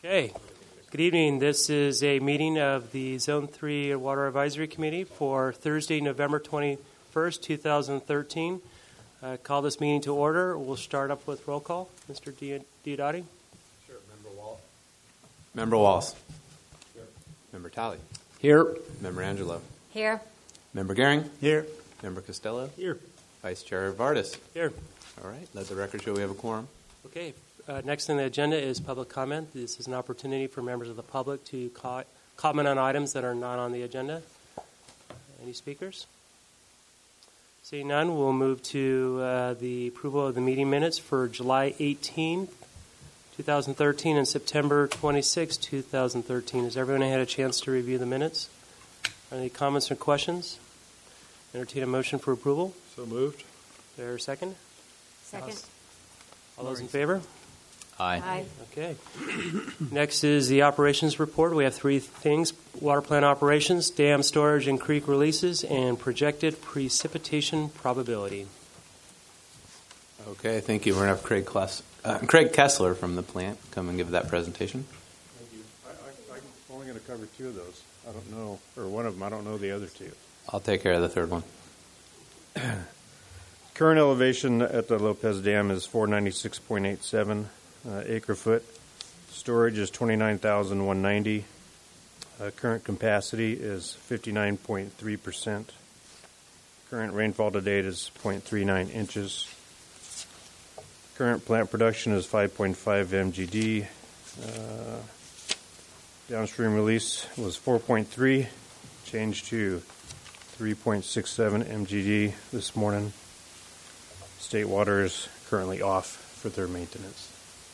Okay. Good evening. This is a meeting of the Zone 3 Water Advisory Committee for Thursday, November 21st, 2013. Call this meeting to order. We'll start up with roll call. Mr. Diodati? Sure. Member Walls. Here. Member Talley. Here. Member Angelo. Here. Member Gehring. Here. Member Costello. Here. Vice Chair Vardis. Here. All right. Let the record show we have a quorum. Okay. Next on the agenda is public comment. This is an opportunity for members of the public to comment on items that are not on the agenda. Any speakers? Seeing none, we'll move to the approval of the meeting minutes for July 18, 2013 and September 26, 2013. Has everyone had a chance to review the minutes? Are there any comments or questions? Entertain a motion for approval. So moved. Is there a second? Second. All those in favor? Aye. Okay. Next is the operations report. We have three things: water plant operations, dam storage and creek releases, and projected precipitation probability. Okay. Thank you. We're going to have Craig Kessler from the plant come and give that presentation. Thank you. I'm only going to cover two of those. I don't know, or one of them. I don't know the other two. I'll take care of the third one. Current elevation at the Lopez Dam is 496.87 acre foot. Storage is 29,190. Current capacity is 59.3%. Current rainfall to date is 0.39 inches. Current plant production is 5.5 MGD. Downstream release was 4.3, changed to 3.67 MGD this morning. State water is currently off for their maintenance.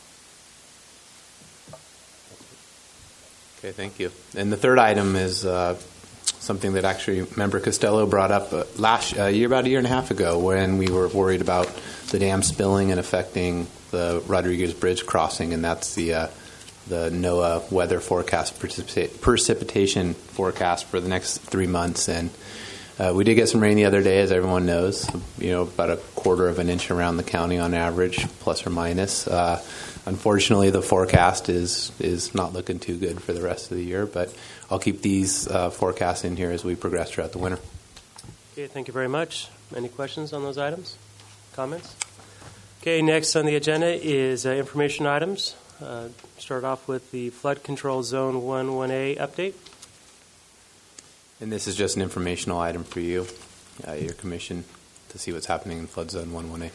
Okay, thank you. And the third item is something that actually Member Costello brought up about a year and a half ago, when we were worried about the dam spilling and affecting the Rodriguez Bridge crossing, and that's the NOAA weather forecast, precipitation forecast for the next 3 months. And we did get some rain the other day, as everyone knows, about 1/4 of an inch around the county on average, plus or minus. Unfortunately, the forecast is not looking too good for the rest of the year, but I'll keep these forecasts in here as we progress throughout the winter. Okay, thank you very much. Any questions on those items? Comments? Okay, next on the agenda is information items. Start off with the Flood Control Zone 1-1A update. And this is just an informational item for you, your commission, to see what's happening in Flood Zone 1-1A.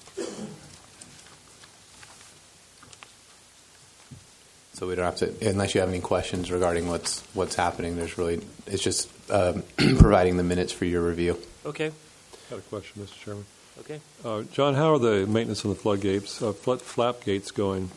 So we don't have to, unless you have any questions regarding what's happening. It's just providing the minutes for your review. Okay. I got a question, Mr. Chairman. Okay. John, how are the maintenance on the floodgates, flap gates going?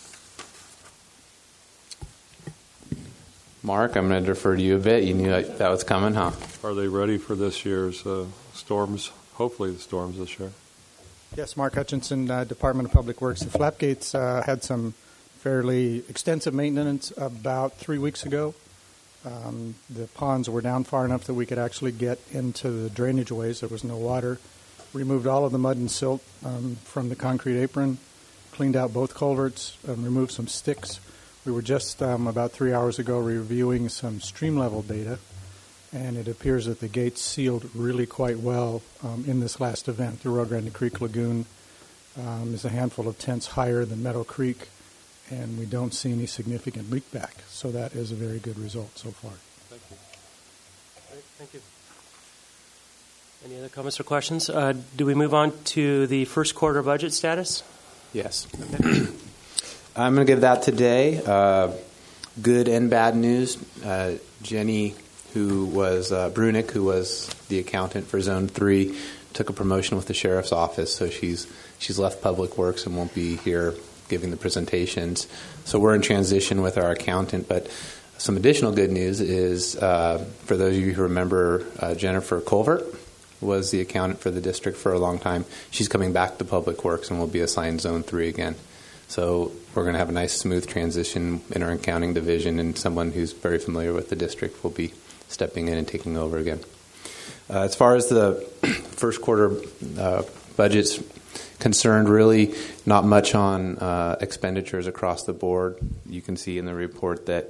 Mark, I'm going to defer to you a bit. You knew that was coming, huh? Are they ready for this year's storms? Hopefully, the storms this year. Yes, Mark Hutchinson, Department of Public Works. The flap gates had some fairly extensive maintenance about 3 weeks ago. The ponds were down far enough that we could actually get into the drainage ways. There was no water. Removed all of the mud and silt from the concrete apron, cleaned out both culverts, removed some sticks. We were just about 3 hours ago reviewing some stream level data, and it appears that the gates sealed really quite well in this last event. The Rio Grande Creek Lagoon is a handful of tenths higher than Meadow Creek, and we don't see any significant leak back. So that is a very good result so far. Thank you. Great, thank you. Any other comments or questions? Do we move on to the first quarter budget status? Yes. Okay. I'm going to give that today. Good and bad news. Jenny, Brunick, who was the accountant for Zone 3, took a promotion with the Sheriff's Office, so she's left Public Works and won't be here giving the presentations. So we're in transition with our accountant, but some additional good news is, for those of you who remember, Jennifer Colvert was the accountant for the district for a long time. She's coming back to Public Works and will be assigned Zone 3 again. So we're going to have a nice, smooth transition in our accounting division, and someone who's very familiar with the district will be stepping in and taking over again. As far as the first quarter budget's concerned, really not much on expenditures across the board. You can see in the report that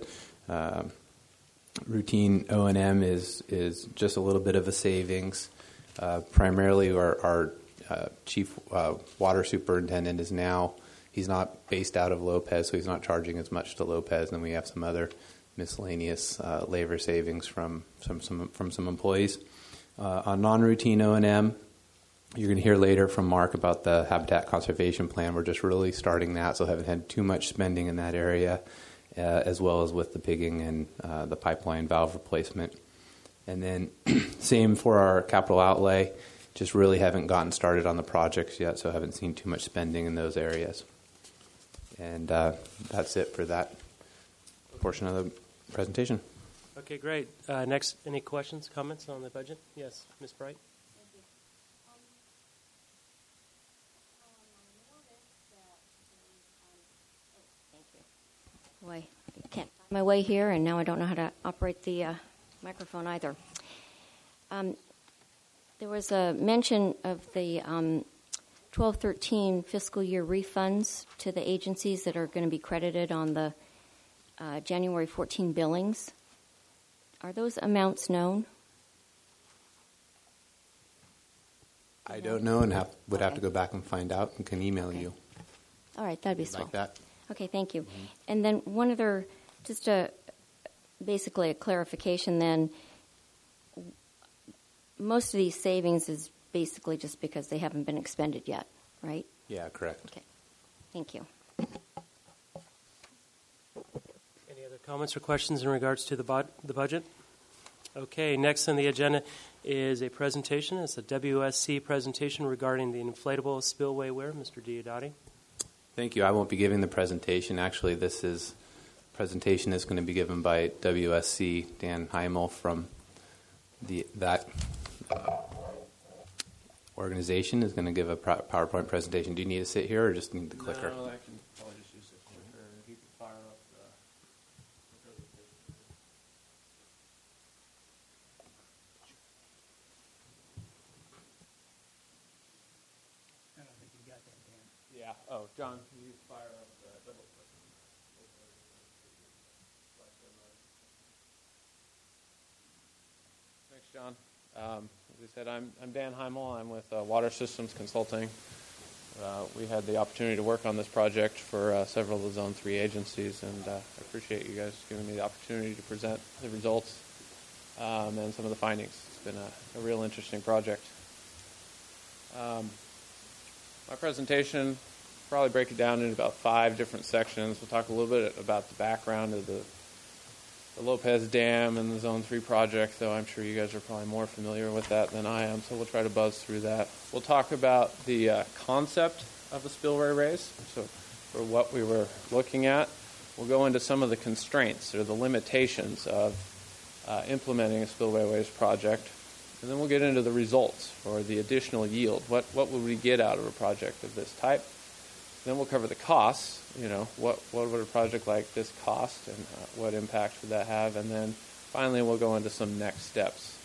routine O&M is just a little bit of a savings. Primarily, our chief water superintendent is now, he's not based out of Lopez, so he's not charging as much to Lopez, and we have some other miscellaneous labor savings from some employees. On non-routine O&M, you're going to hear later from Mark about the Habitat Conservation Plan. We're just really starting that, so haven't had too much spending in that area, as well as with the pigging and the pipeline valve replacement. And then same for our capital outlay, just really haven't gotten started on the projects yet, so haven't seen too much spending in those areas. And that's it for that portion of the presentation. Okay, great. Next, any questions, comments on the budget? Yes, Ms. Bright. Boy, I can't find my way here, and now I don't know how to operate the microphone either. There was a mention of the 12-13 fiscal year refunds to the agencies that are going to be credited on the January 14 billings. Are those amounts known? I don't know, and would have to go back and find out, and can email you. All right, that'd be swell. Like that. Okay, thank you. Mm-hmm. And then one other, just basically a clarification then. Most of these savings is basically just because they haven't been expended yet, right? Yeah, correct. Okay, thank you. Any other comments or questions in regards to the budget? Okay, next on the agenda is a presentation. It's a WSC presentation regarding the inflatable spillway weir. Mr. Diodati. Thank you. I won't be giving the presentation. Actually, presentation is going to be given by WSC, Dan Heimel from that organization is going to give a PowerPoint presentation. Do you need to sit here or just need the clicker? No, I can probably just use the clicker. If you could fire up the presentation. I don't think you got that, Dan. Yeah. Oh, John, can you fire up the double click? Thanks, John. As I said, I'm Dan Heimel. I'm with Water Systems Consulting. We had the opportunity to work on this project for several of the Zone 3 agencies, and I appreciate you guys giving me the opportunity to present the results and some of the findings. It's been a real interesting project. My presentation, probably break it down into about 5 different sections. We'll talk a little bit about the background of the Lopez Dam and the Zone 3 project, though I'm sure you guys are probably more familiar with that than I am, so we'll try to buzz through that. We'll talk about the concept of the spillway raise, so for what we were looking at. We'll go into some of the constraints or the limitations of implementing a spillway raise project, and then we'll get into the results or the additional yield. What would we get out of a project of this type? Then we'll cover the costs. You know, what would a project like this cost, and what impact would that have? And then finally, we'll go into some next steps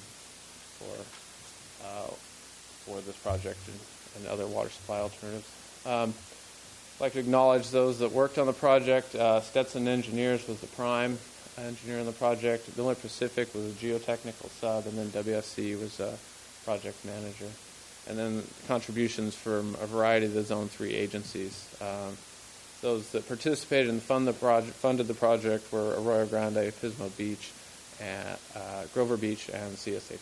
for this project and other water supply alternatives. I'd like to acknowledge those that worked on the project. Stetson Engineers was the prime engineer on the project. Miller Pacific was a geotechnical sub, and then WSC was a project manager. And then contributions from a variety of the Zone 3 agencies. Those that participated and funded the project were Arroyo Grande, Pismo Beach, and Grover Beach, and CSA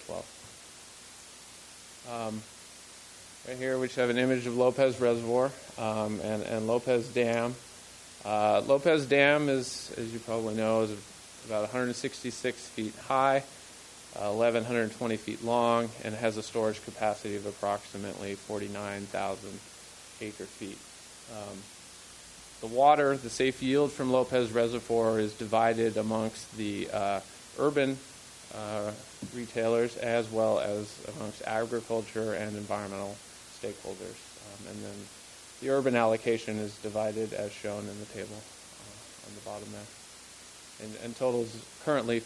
12. Right here we have an image of Lopez Reservoir and Lopez Dam. Lopez Dam is, as you probably know, is about 166 feet high, 1,120 feet long, and has a storage capacity of approximately 49,000 acre feet. The water, the safe yield from Lopez Reservoir is divided amongst the urban retailers as well as amongst agriculture and environmental stakeholders. And then the urban allocation is divided as shown in the table on the bottom there. And totals currently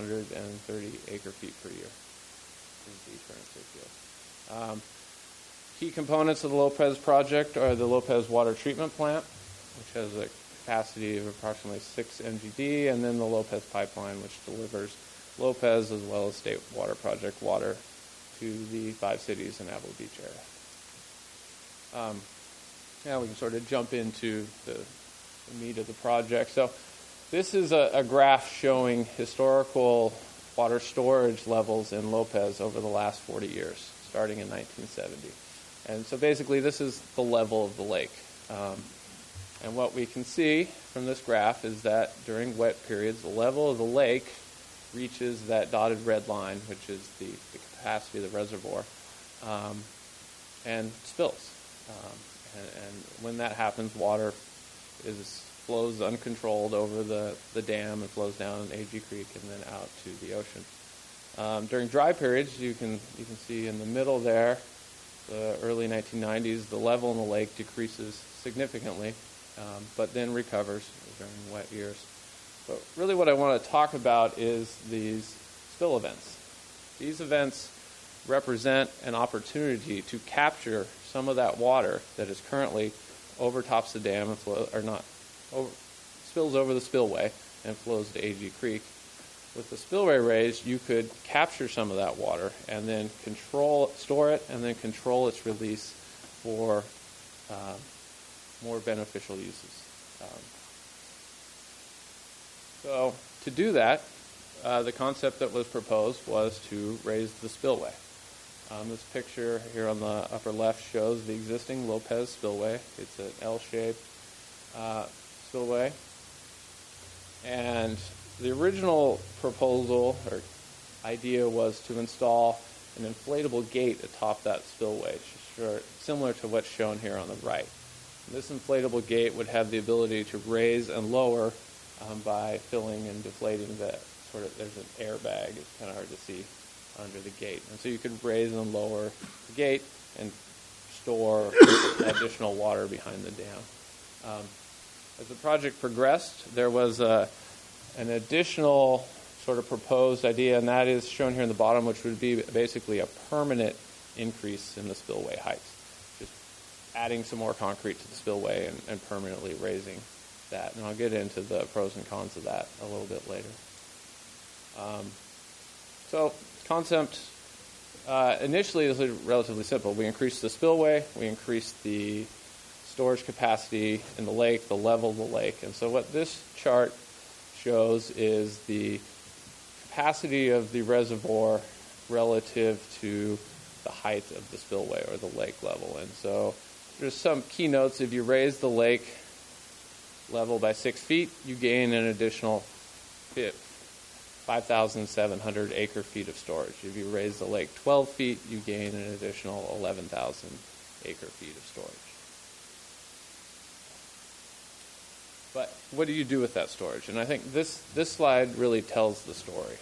4,530 acre feet per year is the current safe yield. Key components of the Lopez project are the Lopez Water Treatment Plant, which has a capacity of approximately 6 MGD, and then the Lopez Pipeline, which delivers Lopez as well as State Water Project water to the 5 cities in Avila Beach area. Now we can sort of jump into the meat of the project. So this is a graph showing historical water storage levels in Lopez over the last 40 years, starting in 1970. And so basically this is the level of the lake. And what we can see from this graph is that during wet periods, the level of the lake reaches that dotted red line, which is the capacity of the reservoir, and spills. And when that happens, water flows uncontrolled over the dam and flows down AG Creek and then out to the ocean. During dry periods, you can see in the middle there, the early 1990s, the level in the lake decreases significantly, but then recovers during wet years. But really what I want to talk about is these spill events. These events represent an opportunity to capture some of that water that is currently overtops the dam and spills over the spillway and flows to AG Creek. With the spillway raised, you could capture some of that water and then store it, and then control its release for more beneficial uses. So to do that, the concept that was proposed was to raise the spillway. This picture here on the upper left shows the existing Lopez spillway. It's an L-shaped spillway. And the original proposal or idea was to install an inflatable gate atop that spillway, similar to what's shown here on the right. This inflatable gate would have the ability to raise and lower by filling and deflating the there's an airbag, it's kind of hard to see under the gate. And so you could raise and lower the gate and store additional water behind the dam. As the project progressed, there was an additional sort of proposed idea, and that is shown here in the bottom, which would be basically a permanent increase in the spillway height. Just adding some more concrete to the spillway and permanently raising that. And I'll get into the pros and cons of that a little bit later. So concept initially is relatively simple. We increased the spillway, we increased the storage capacity in the lake, the level of the lake. And so what this chart shows is the capacity of the reservoir relative to the height of the spillway or the lake level. And so there's some key notes. If you raise the lake level by 6 feet, you gain an additional 5,700 acre-feet of storage. If you raise the lake 12 feet, you gain an additional 11,000 acre-feet of storage. But what do you do with that storage? And I think this slide really tells the story.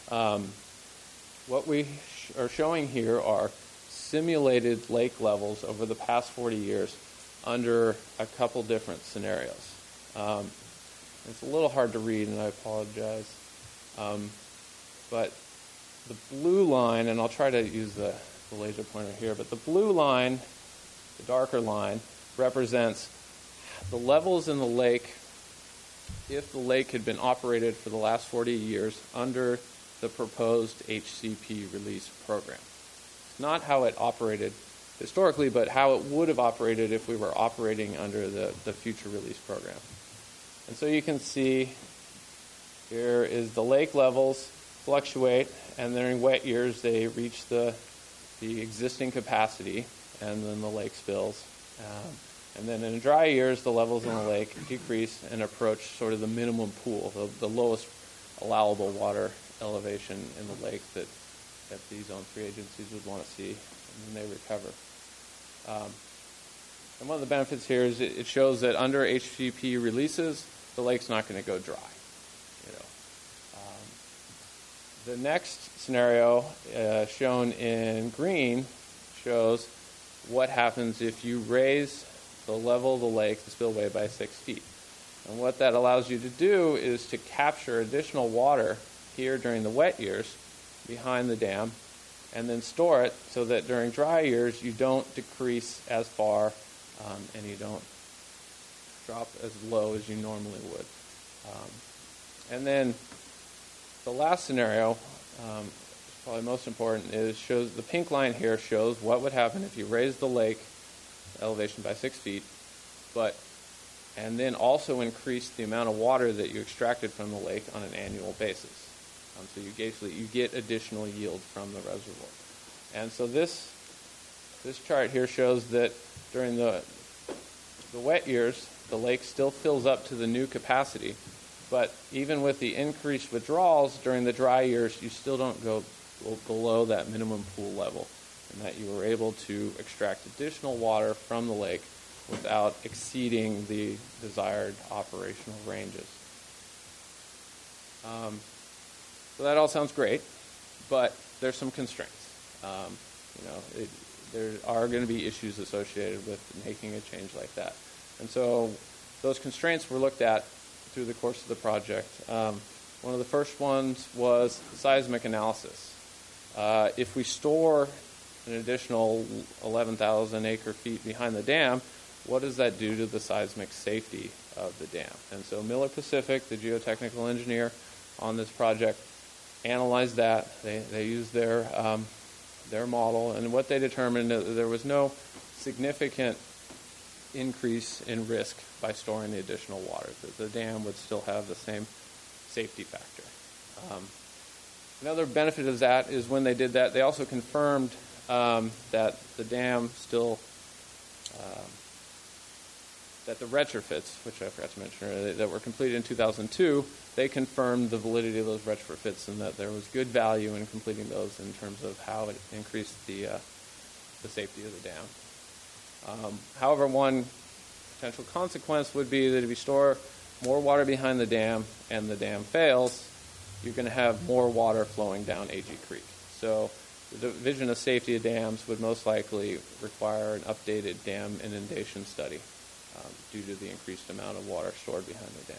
What we are showing here are simulated lake levels over the past 40 years under a couple different scenarios. It's a little hard to read, and I apologize. But the blue line, and I'll try to use the laser pointer here, but the blue line, the darker line, represents the levels in the lake if the lake had been operated for the last 40 years under the proposed HCP release program. It's not how it operated historically, but how it would have operated if we were operating under the future release program. And so you can see here is the lake levels fluctuate, and during wet years they reach the existing capacity, and then the lake spills. And then in dry years, the levels in the lake decrease and approach sort of the minimum pool, the lowest allowable water elevation in the lake that the Zone 3 agencies would want to see, and then they recover. And one of the benefits here is it shows that under HCP releases, the lake's not going to go dry. The next scenario, shown in green, shows what happens if you raise the level of the lake, the spillway, by 6 feet. And what that allows you to do is to capture additional water here during the wet years behind the dam and then store it so that during dry years you don't decrease as far and you don't drop as low as you normally would. And then the last scenario, probably most important, is shows the pink line here shows what would happen if you raise the lake elevation by 6 feet, and then also increase the amount of water that you extracted from the lake on an annual basis. So you get additional yield from the reservoir. And so this chart here shows that during the wet years, the lake still fills up to the new capacity, but even with the increased withdrawals during the dry years, you still don't go below that minimum pool level, and that you were able to extract additional water from the lake without exceeding the desired operational ranges. So that all sounds great, but there's some constraints. There are going to be issues associated with making a change like that. And so those constraints were looked at through the course of the project. One of the first ones was seismic analysis. If we store an additional 11,000 acre feet behind the dam, what does that do to the seismic safety of the dam? And so Miller Pacific, the geotechnical engineer on this project, analyzed that. They used their model, and what they determined that there was no significant increase in risk by storing the additional water. The dam would still have the same safety factor. Another benefit of that is when they did that, they also confirmed that the dam still, that the retrofits, which I forgot to mention earlier, that were completed in 2002, they confirmed the validity of those retrofits and that there was good value in completing those in terms of how it increased the safety of the dam. However, one potential consequence would be that if you store more water behind the dam and the dam fails, you're going to have more water flowing down AG Creek. So the Division of Safety of Dams would most likely require an updated dam inundation study due to the increased amount of water stored behind the dam.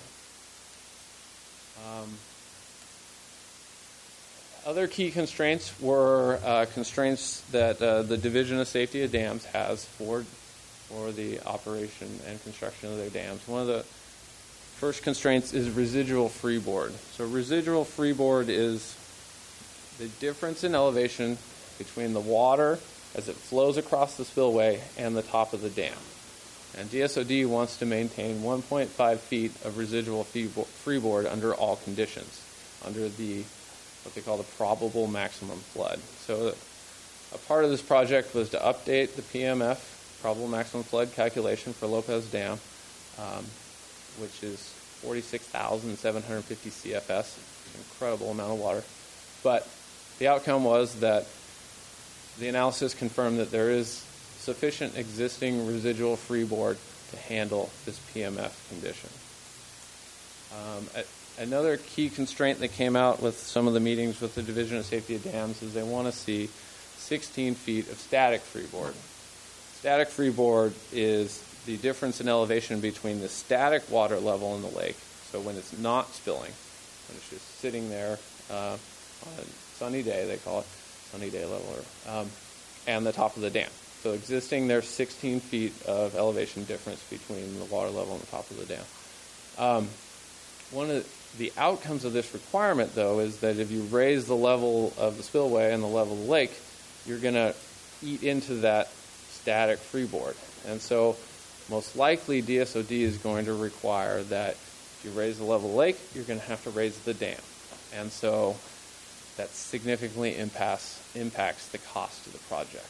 Other key constraints were constraints that the Division of Safety of Dams has for the operation and construction of their dams. One of the first constraints is residual freeboard. So residual freeboard is the difference in elevation between the water as it flows across the spillway and the top of the dam. And DSOD wants to maintain 1.5 feet of residual freeboard under all conditions, under what they call the probable maximum flood. So a part of this project was to update the PMF, probable maximum flood calculation for Lopez Dam, which is 46,750 CFS, an incredible amount of water. But the outcome was that the analysis confirmed that there is sufficient existing residual freeboard to handle this PMF condition. Another key constraint that came out with some of the meetings with the Division of Safety of Dams is they want to see 16 feet of static freeboard. Static freeboard is the difference in elevation between the static water level in the lake, so when it's not spilling, when it's just sitting there on a sunny day, they call it sunny day level, and the top of the dam. So existing, there's 16 feet of elevation difference between the water level and the top of the dam. One of the outcomes of this requirement, though, is that if you raise the level of the spillway and the level of the lake, you're going to eat into that static freeboard. And so most likely DSOD is going to require that if you raise the level of the lake, you're going to have to raise the dam. And so that significantly impacts the cost of the project.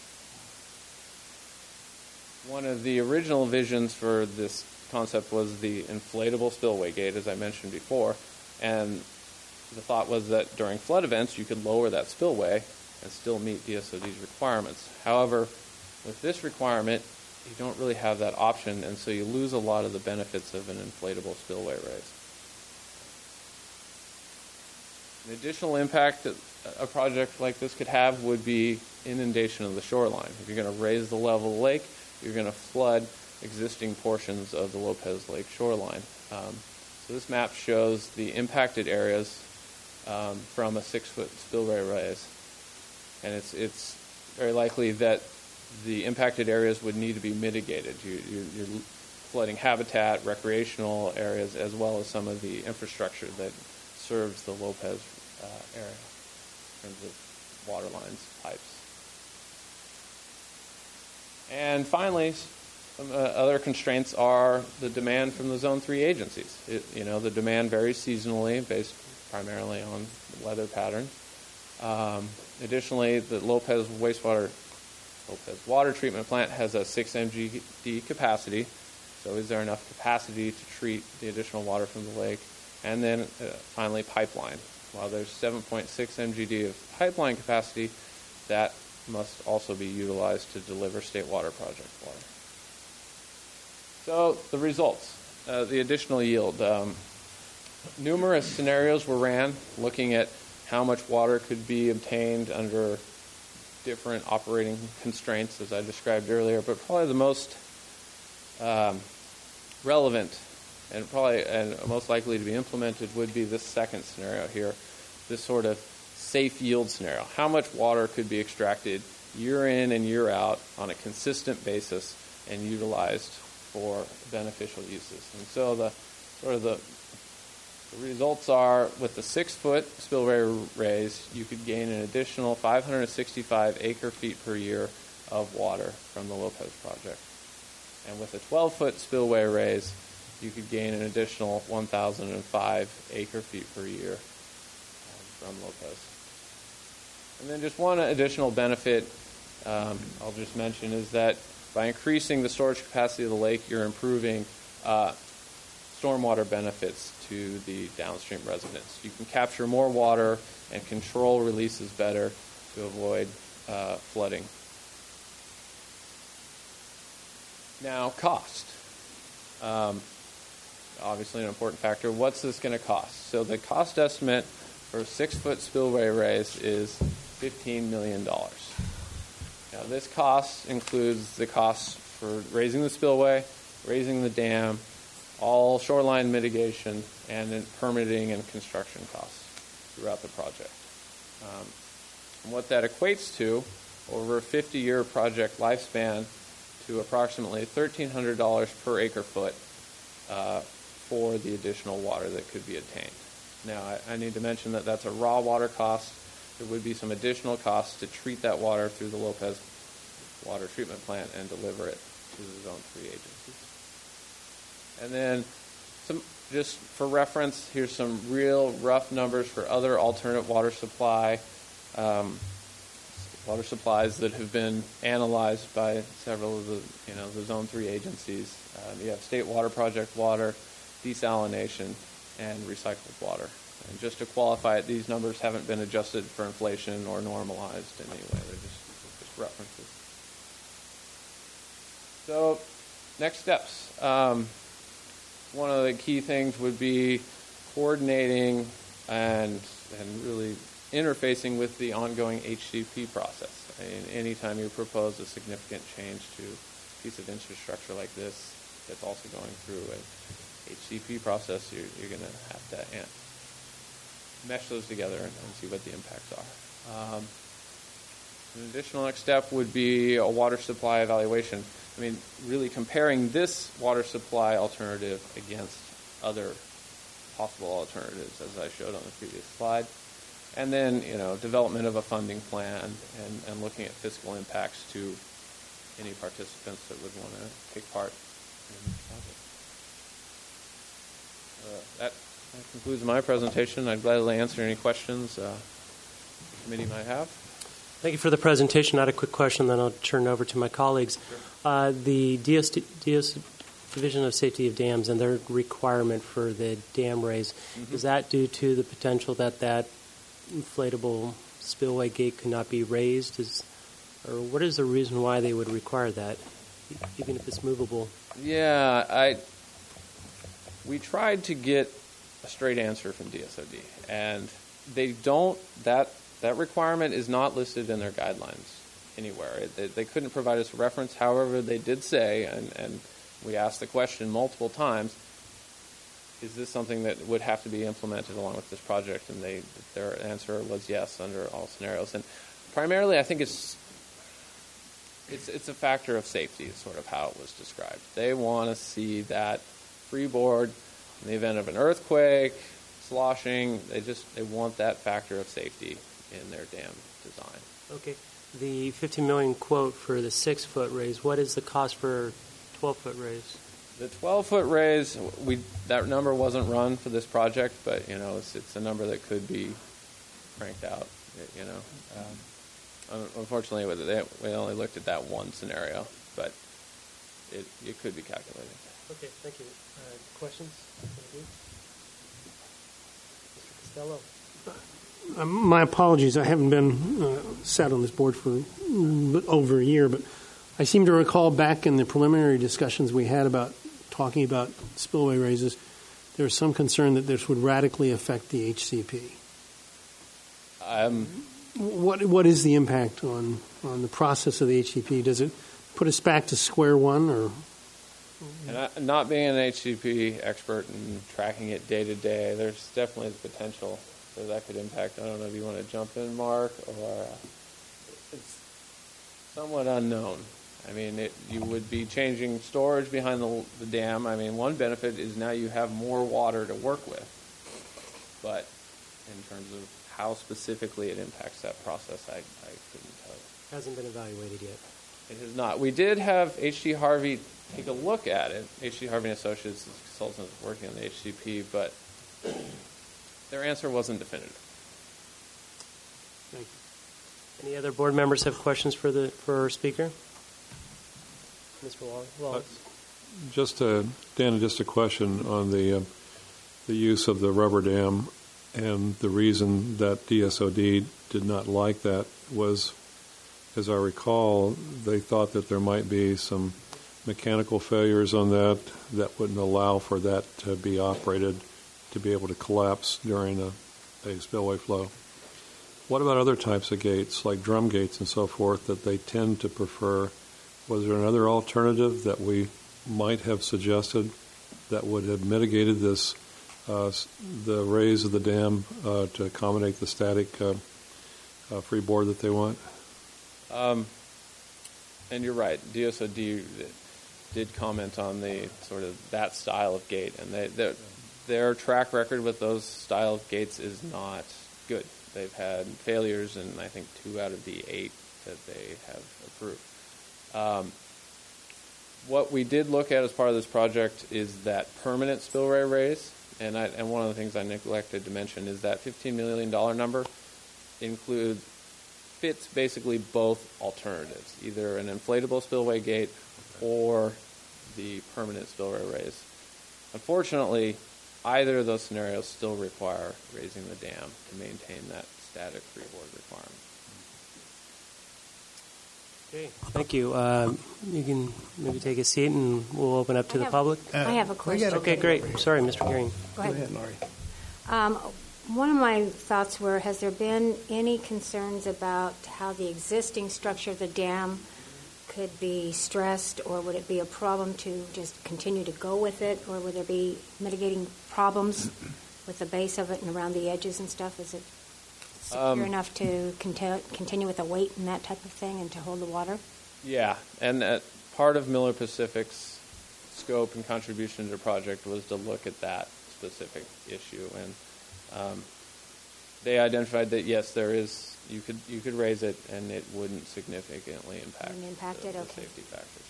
One of the original visions for this concept was the inflatable spillway gate, as I mentioned before, and the thought was that during flood events you could lower that spillway and still meet DSOD's requirements. However, with this requirement, you don't really have that option, and so you lose a lot of the benefits of an inflatable spillway raise. An additional impact that a project like this could have would be inundation of the shoreline. If you're going to raise the level of the lake, you're going to flood existing portions of the Lopez Lake shoreline. So this map shows the impacted areas from a 6-foot spillway raise. and it's very likely that the impacted areas would need to be mitigated. You're flooding habitat, recreational areas, as well as some of the infrastructure that serves the Lopez area in terms of water lines, pipes. And finally, some other constraints are the demand from the Zone 3 agencies. The demand varies seasonally based primarily on the weather pattern. Additionally, the Lopez water treatment plant has a 6 MGD capacity. So is there enough capacity to treat the additional water from the lake? And then finally, pipeline. While there's 7.6 MGD of pipeline capacity, that must also be utilized to deliver state water project water. So the results, the additional yield. Numerous scenarios were ran looking at how much water could be obtained under different operating constraints, as I described earlier, but probably the most relevant and most likely to be implemented would be this second scenario here, this sort of safe yield scenario. How much water could be extracted year in and year out on a consistent basis and utilized for beneficial uses? And so the results are, with the 6-foot spillway raise, you could gain an additional 565 acre-feet per year of water from the Lopez project. And with a 12-foot spillway raise, you could gain an additional 1,005 acre-feet per year from Lopez. And then just one additional benefit I'll just mention is that by increasing the storage capacity of the lake, you're improving stormwater benefits to the downstream residents. You can capture more water and control releases better to avoid flooding. Now, cost. Obviously an important factor. What's this going to cost? So the cost estimate for a 6-foot spillway raise is $15 million. Now, this cost includes the costs for raising the spillway, raising the dam, all shoreline mitigation, and then permitting and construction costs throughout the project. And what that equates to, over a 50-year project lifespan, to approximately $1,300 per acre foot for the additional water that could be obtained. Now, I need to mention that that's a raw water cost. There would be some additional costs to treat that water through the Lopez water treatment plant and deliver it to the Zone 3 agencies. And then, just for reference, here's some real rough numbers for other alternate water supplies that have been analyzed by several of the Zone 3 agencies. You have state water project water, desalination, and recycled water. And just to qualify it, these numbers haven't been adjusted for inflation or normalized in any way. They're just references. So, next steps. One of the key things would be coordinating and really interfacing with the ongoing HCP process. Anytime you propose a significant change to a piece of infrastructure like this that's also going through an HCP process, you're going to have to mesh those together and see what the impacts are. An additional next step would be a water supply evaluation. I mean, really comparing this water supply alternative against other possible alternatives, as I showed on the previous slide. And then, development of a funding plan and looking at fiscal impacts to any participants that would want to take part in the project. That concludes my presentation. I'd gladly answer any questions the committee might have. Thank you for the presentation. I had a quick question, then I'll turn it over to my colleagues. Sure. The DOS Division of Safety of Dams and their requirement for the dam raise, is that due to the potential that inflatable spillway gate could not be raised? Or what is the reason why they would require that, even if it's movable? Yeah, we tried to get a straight answer from DSOD, and they don't. That requirement is not listed in their guidelines anywhere. They couldn't provide us a reference. However, they did say, and we asked the question multiple times, is this something that would have to be implemented along with this project? And their answer was yes under all scenarios. And primarily, I think it's a factor of safety, is sort of how it was described. They want to see that freeboard in the event of an earthquake, sloshing. They want that factor of safety in their dam design. Okay. The $15 million quote for the 6-foot raise, what is the cost for 12-foot raise? The 12-foot raise, that number wasn't run for this project, but it's a number that could be cranked out. Unfortunately, we only looked at that one scenario, but it could be calculated. Okay, thank you. Questions? Thank you. Mr. Costello. My apologies. I haven't been sat on this board for over a year, but I seem to recall back in the preliminary discussions we had about talking about spillway raises, there was some concern that this would radically affect the HCP. What is the impact on the process of the HCP? Does it put us back to square one, or? And not being an HCP expert and tracking it day to day, there's definitely the potential that could impact. I don't know if you want to jump in, Mark, or it's somewhat unknown. I mean, you would be changing storage behind the dam. I mean, one benefit is now you have more water to work with. But in terms of how specifically it impacts that process, I couldn't tell you. Hasn't been evaluated yet. It has not. We did have H.G. Harvey take a look at it. H.G. Harvey & Associates, the consultant working on the HCP, but their answer wasn't definitive. Thank you. Any other board members have questions for our speaker? Mr. Wallace. Dan, just a question on the use of the rubber dam, and the reason that DSOD did not like that was, as I recall, they thought that there might be some mechanical failures on that wouldn't allow for that to be operated to be able to collapse during a spillway flow. What about other types of gates, like drum gates and so forth, that they tend to prefer? Was there another alternative that we might have suggested that would have mitigated this, the raise of the dam to accommodate the static freeboard that they want? And you're right. DSOD did comment on the sort of that style of gate, and their track record with those style of gates is not good. They've had failures in, I think, 2 out of the 8 that they have approved. What we did look at as part of this project is that permanent spillway raise, and one of the things I neglected to mention is that $15 million number fits basically both alternatives, either an inflatable spillway gate or the permanent spillway raise. Unfortunately, either of those scenarios still require raising the dam to maintain that static freeboard requirement. Okay, thank you. You can maybe take a seat, and we'll open up to the public. I have a question. Okay, great. Sorry, Mr. Gearing. Go ahead, Laurie. One of my thoughts were, has there been any concerns about how the existing structure of the dam could be stressed, or would it be a problem to just continue to go with it, or would there be mitigating problems with the base of it and around the edges and stuff? Is it secure enough to continue with the weight and that type of thing and to hold the water? Yeah, and part of Miller Pacific's scope and contribution to the project was to look at that specific issue, and they identified that yes, there is. You could raise it, and it wouldn't significantly impact the safety factors.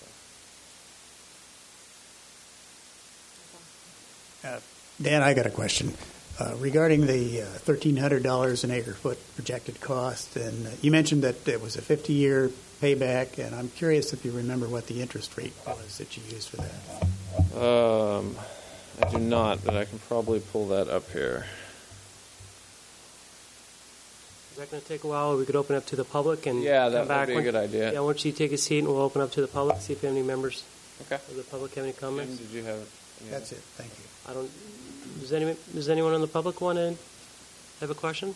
So. Dan, I got a question regarding the $1,300 an acre foot projected cost, and you mentioned that it was a 50-year payback, and I'm curious if you remember what the interest rate was that you used for that. I do not, but I can probably pull that up here. Is that going to take a while? Or we could open up to the public and that come back. Would be a good idea. Yeah, why don't you take a seat and we'll open up to the public, see if any members of the public have any comments. Jim, did you have? That's it. Thank you. I don't. Does anyone in the public want to have a question?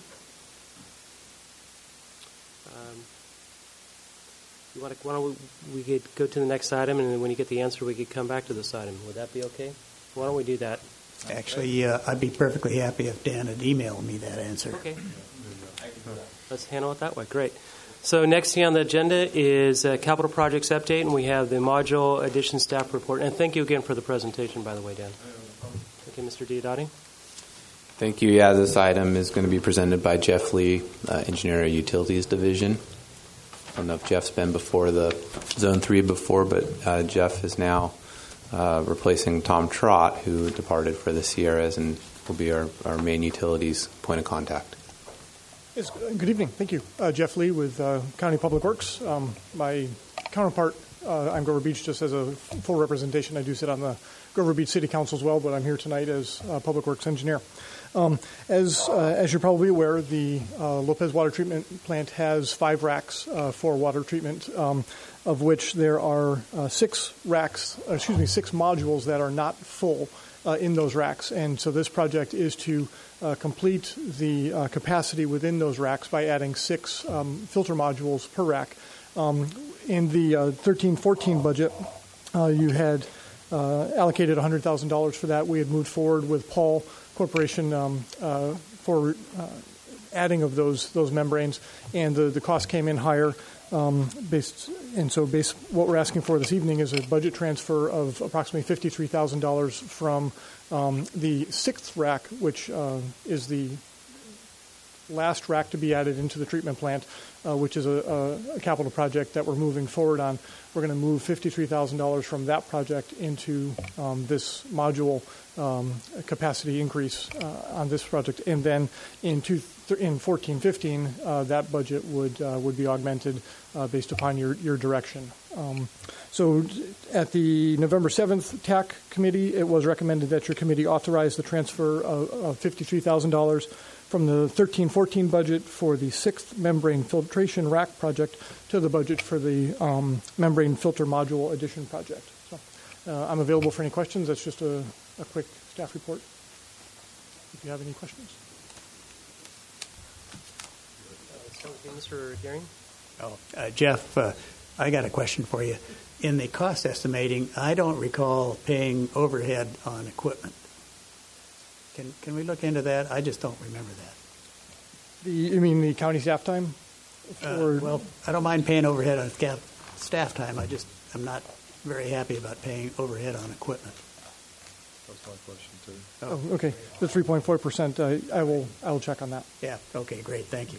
Why don't we could go to the next item, and then when you get the answer, we could come back to this item. Would that be okay? Why don't we do that? Actually, I'd be perfectly happy if Dan had emailed me that answer. Okay. Let's handle it that way. Great. So next thing on the agenda is capital projects update, and we have the module addition staff report. And thank you again for the presentation, by the way, Dan. Okay, Mr. Diodati. Thank you. Yeah, this item is going to be presented by Jeff Lee, Engineering Utilities Division. I don't know if Jeff's been before the Zone 3 before, but Jeff is now replacing Tom Trott, who departed for the Sierras and will be our main utilities point of contact. Yes, good evening. Thank you. Jeff Lee with County Public Works. My counterpart, I'm Grover Beach, just as a full representation. I do sit on the Grover Beach City Council as well, but I'm here tonight as Public Works Engineer. As you're probably aware, the Lopez Water Treatment Plant has 5 racks for water treatment, of which there are 6 modules that are not full in those racks. And so this project is to complete the capacity within those racks by adding 6 filter modules per rack. In the 13-14 budget, you had allocated $100,000 for that. We had moved forward with Paul Corporation for adding of those membranes, and the cost came in higher. What we're asking for this evening is a budget transfer of approximately $53,000 from the 6th rack, which is the last rack to be added into the treatment plant, which is a capital project that we're moving forward on. We're going to move $53,000 from that project into this module capacity increase on this project, and then in 14-15, that budget would be augmented based upon your direction. So at the November 7th TAC committee, it was recommended that your committee authorize the transfer of $53,000 from the 13-14 budget for the 6th membrane filtration rack project to the budget for the membrane filter module addition project. So I'm available for any questions. That's just a quick staff report. If you have any questions. Mr. Gehring? Jeff, I got a question for you. In the cost estimating, I don't recall paying overhead on equipment. Can we look into that? I just don't remember that. You mean the county staff time? Well, I don't mind paying overhead on staff time. I'm not very happy about paying overhead on equipment. That's my question too. Oh, okay. The 3.4%. I will check on that. Yeah. Okay. Great. Thank you.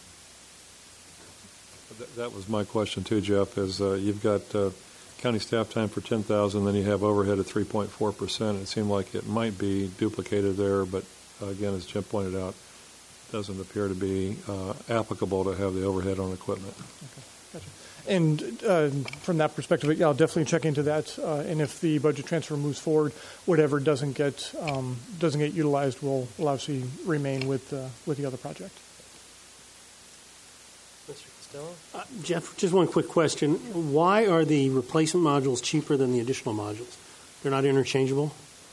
That was my question too, Jeff. Is you've got county staff time for $10,000, then you have overhead at 3.4%. It seemed like it might be duplicated there, but again, as Jim pointed out, it doesn't appear to be applicable to have the overhead on equipment. Okay, gotcha. And from that perspective, yeah, I'll definitely check into that. And if the budget transfer moves forward, whatever doesn't get utilized will obviously remain with the other project. Mr. Costello? Jeff, just one quick question. Why are the replacement modules cheaper than the additional modules? They're not interchangeable?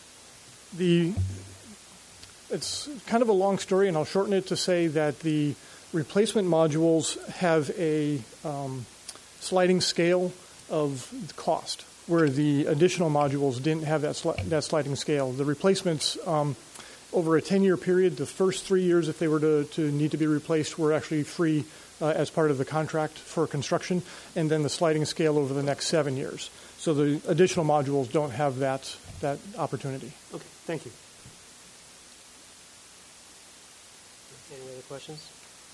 It's kind of a long story, and I'll shorten it to say that the replacement modules have a sliding scale of cost, where the additional modules didn't have that sliding scale. The replacements, over a 10-year period, the first 3 years, if they were to need to be replaced, were actually free as part of the contract for construction, and then the sliding scale over the next 7 years. So the additional modules don't have that opportunity. Okay, thank you. Any other questions?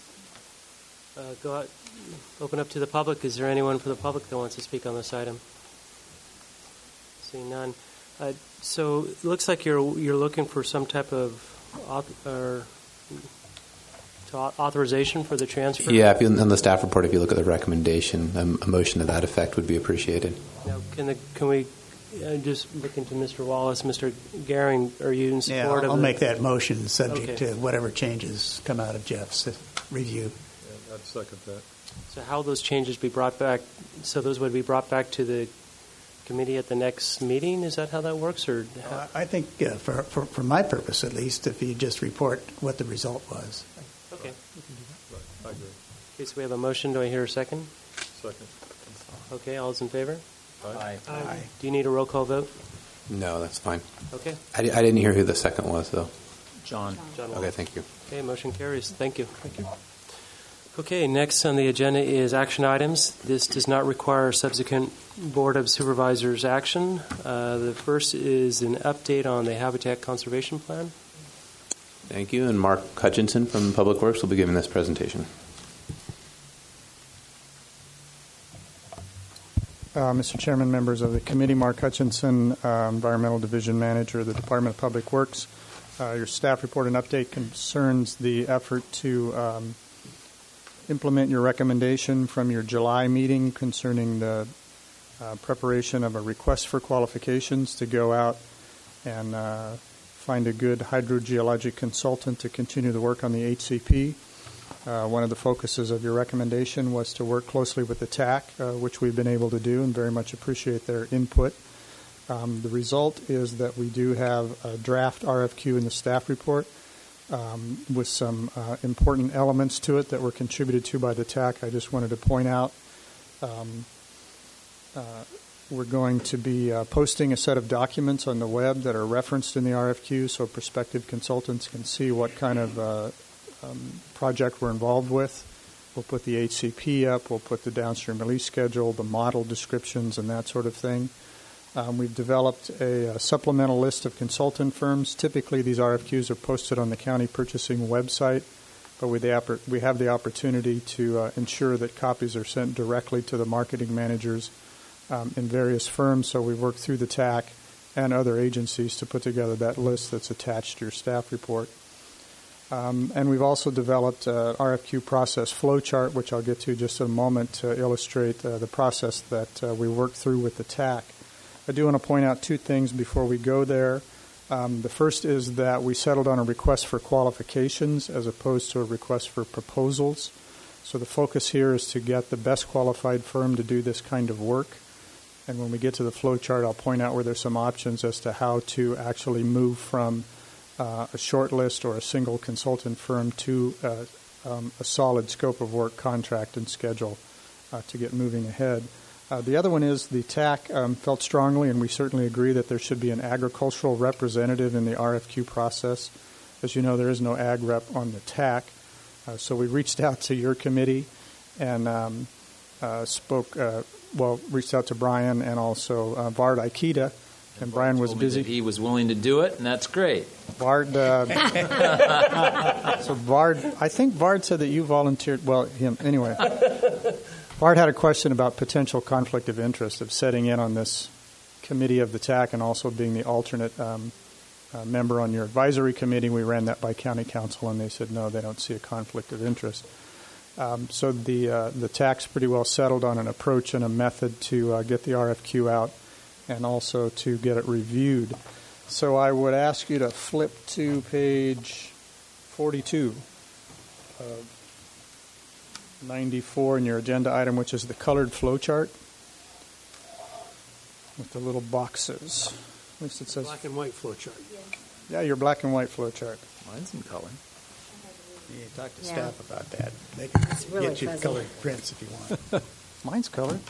Go out, open up to the public. Is there anyone for the public that wants to speak on this item? Seeing none. So it looks like you're looking for some type of authorization for the transfer? Yeah, on the staff report, if you look at the recommendation, a motion to that effect would be appreciated. Now, can we just look into Mr. Wallace, Mr. Gehring? Are you in support of I'll make that motion subject to whatever changes come out of Jeff's review. Yeah, I'd second that. So how will those changes be brought back? So those would be brought back to the committee at the next meeting? Is that how that works? Or I think for my purpose, at least, if you just report what the result was. Okay. Right, I agree. Okay, so we have a motion. Do I hear a second? Second. Okay, all those in favor? Aye. Aye. Do you need a roll call vote? No, that's fine. Okay. I didn't hear who the second was, though. John Okay, thank you. Okay, motion carries. Thank you. Thank you. Okay, next on the agenda is action items. This does not require subsequent Board of Supervisors action. The first is an update on the Habitat Conservation Plan. Thank you. And Mark Hutchinson from Public Works will be giving this presentation. Mr. Chairman, members of the committee, Mark Hutchinson, Environmental Division Manager of the Department of Public Works. Your staff report and update concerns the effort to implement your recommendation from your July meeting concerning the preparation of a request for qualifications to go out and find a good hydrogeologic consultant to continue the work on the HCP. One of the focuses of your recommendation was to work closely with the TAC, which we've been able to do and very much appreciate their input. The result is that we do have a draft RFQ in the staff report with some important elements to it that were contributed to by the TAC. I just wanted to point out we're going to be posting a set of documents on the web that are referenced in the RFQ so prospective consultants can see what kind of project we're involved with. We'll put the HCP up, we'll put the downstream release schedule, the model descriptions, and that sort of thing. We've developed a supplemental list of consultant firms. Typically, these RFQs are posted on the county purchasing website, but we have the opportunity to ensure that copies are sent directly to the marketing managers in various firms. So we worked through the TAC and other agencies to put together that list that's attached to your staff report. And we've also developed an RFQ process flowchart, which I'll get to just in a moment, to illustrate the process that we worked through with the TAC. I do want to point out two things before we go there. The first is that we settled on a request for qualifications as opposed to a request for proposals. So the focus here is to get the best qualified firm to do this kind of work. And when we get to the flowchart, I'll point out where there's some options as to how to actually move from a short list or a single consultant firm to a solid scope of work, contract, and schedule to get moving ahead. The other one is the TAC felt strongly, and we certainly agree, that there should be an agricultural representative in the RFQ process. As you know, there is no ag rep on the TAC. So we reached out to your committee and reached out to Brian and also Vard Ikeda. And Brian was busy. He was willing to do it, and that's great. Vard, so Vard, I think Vard said that you volunteered. Well, him anyway. Vard had a question about potential conflict of interest of setting in on this committee of the TAC and also being the alternate member on your advisory committee. We ran that by county council, and they said no, they don't see a conflict of interest. So the TAC's pretty well settled on an approach and a method to get the RFQ out and also to get it reviewed. So I would ask you to flip to page 42, 94 in your agenda item, which is the colored flow chart with the little boxes. At least it says black and white flow chart. Yeah, your black and white flow chart. Mine's in color. You talk to staff about that. They can really get you fuzzy. colored prints if you want. Mine's colored.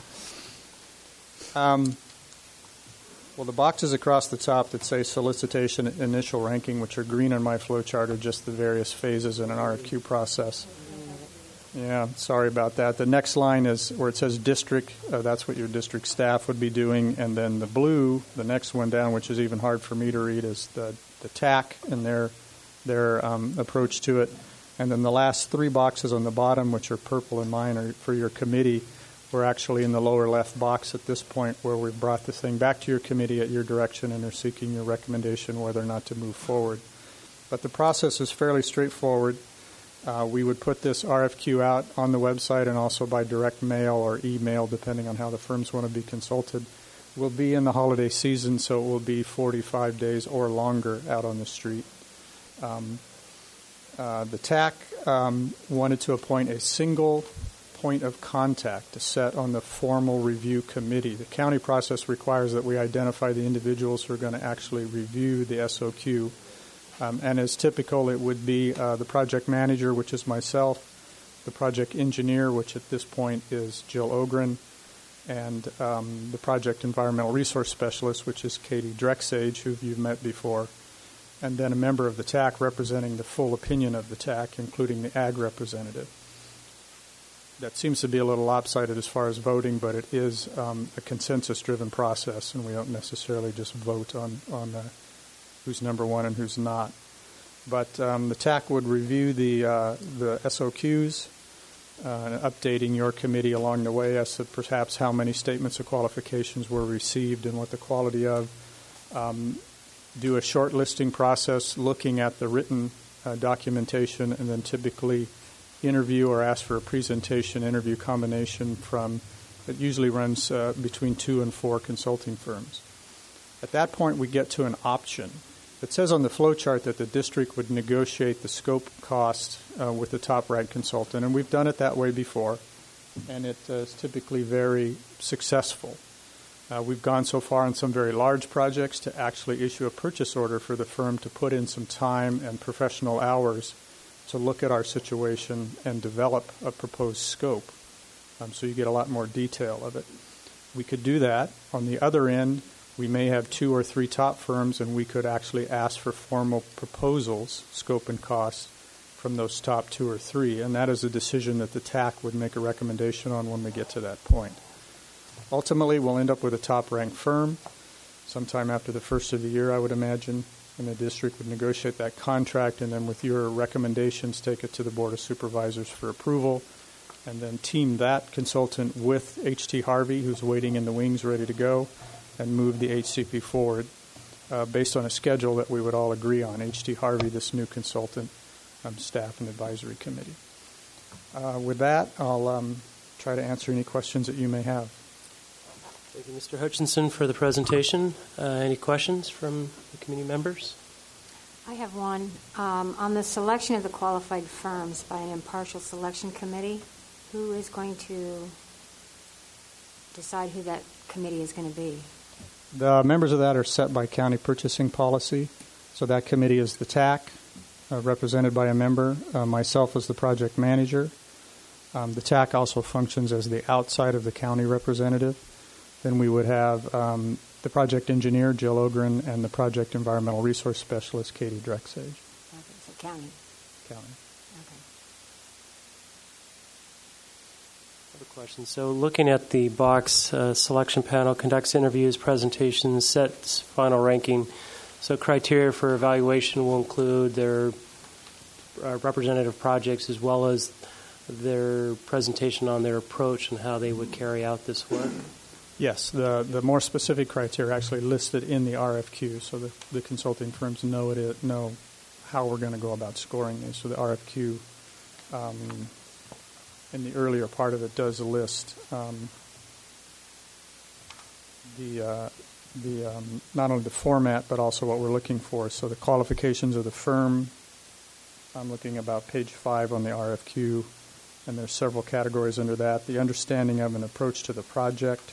Well, the boxes across the top that say solicitation initial ranking, which are green on my flow chart, are just the various phases in an RFQ process. Yeah, sorry about that. The next line is where it says district. That's what your district staff would be doing. And then the blue, the next one down, which is even hard for me to read, is the TAC and their approach to it. And then the last three boxes on the bottom, which are purple and mine, are for your committee. We're actually in the lower left box at this point where we've brought the thing back to your committee at your direction and are seeking your recommendation whether or not to move forward. But the process is fairly straightforward. We would put this RFQ out on the website and also by direct mail or email, depending on how the firms want to be consulted. We'll be in the holiday season, so it will be 45 days or longer out on the street. The TAC wanted to appoint a single point of contact to set on the formal review committee. The county process requires that we identify the individuals who are going to actually review the SOQ. And as typical, it would be the project manager, which is myself, the project engineer, which at this point is Jill Ogren, and the project environmental resource specialist, which is Katie Drexage, who you've met before, and then a member of the TAC representing the full opinion of the TAC, including the ag representative. that seems to be a little lopsided as far as voting, but it is a consensus-driven process, and we don't necessarily just vote on who's number one and who's not. But the TAC would review the SOQs, updating your committee along the way as to perhaps how many statements of qualifications were received and what the quality of. Do a short listing process looking at the written documentation, and then typically interview or ask for a presentation interview combination from, it usually runs between 2 and 4 consulting firms. At that point, we get to an option. It says on the flow chart that the district would negotiate the scope cost with the top-ranked consultant, and we've done it that way before, and it is typically very successful. We've gone so far on some very large projects to actually issue a purchase order for the firm to put in some time and professional hours to look at our situation and develop a proposed scope, so you get a lot more detail of it. We could do that. On the other end, we may have 2 or 3 top firms, and we could actually ask for formal proposals, scope and cost, from those top 2 or 3, and that is a decision that the TAC would make a recommendation on when we get to that point. Ultimately, we'll end up with a top-ranked firm sometime after the first of the year, I would imagine, and the district would negotiate that contract, and then with your recommendations, take it to the Board of Supervisors for approval, and then team that consultant with H.T. Harvey, who's waiting in the wings ready to go, and move the HCP forward based on a schedule that we would all agree on. H.T. Harvey, this new consultant, staff and advisory committee. With that, I'll try to answer any questions that you may have. Thank you, Mr. Hutchinson, for the presentation. Any questions from the committee members? I have one. On the selection of the qualified firms by an impartial selection committee, who is going to decide who that committee is going to be? The members of that are set by county purchasing policy. So that committee is the TAC, represented by a member, myself as the project manager. The TAC also functions as the outside of the county representative. Then we would have the project engineer, Jill Ogren, and the project environmental resource specialist, Katie Drexage. Okay, so county. County. Okay. Other questions. So looking at the box, selection panel conducts interviews, presentations, sets final ranking. So criteria for evaluation will include their representative projects as well as their presentation on their approach and how they would carry out this work. Yes, the more specific criteria actually listed in the RFQ, so the consulting firms know how we're going to go about scoring these. So the RFQ, in the earlier part of it, does list not only the format but also what we're looking for. So the qualifications of the firm. I'm looking about page 5 on the RFQ, and there's several categories under that. The understanding of an approach to the project.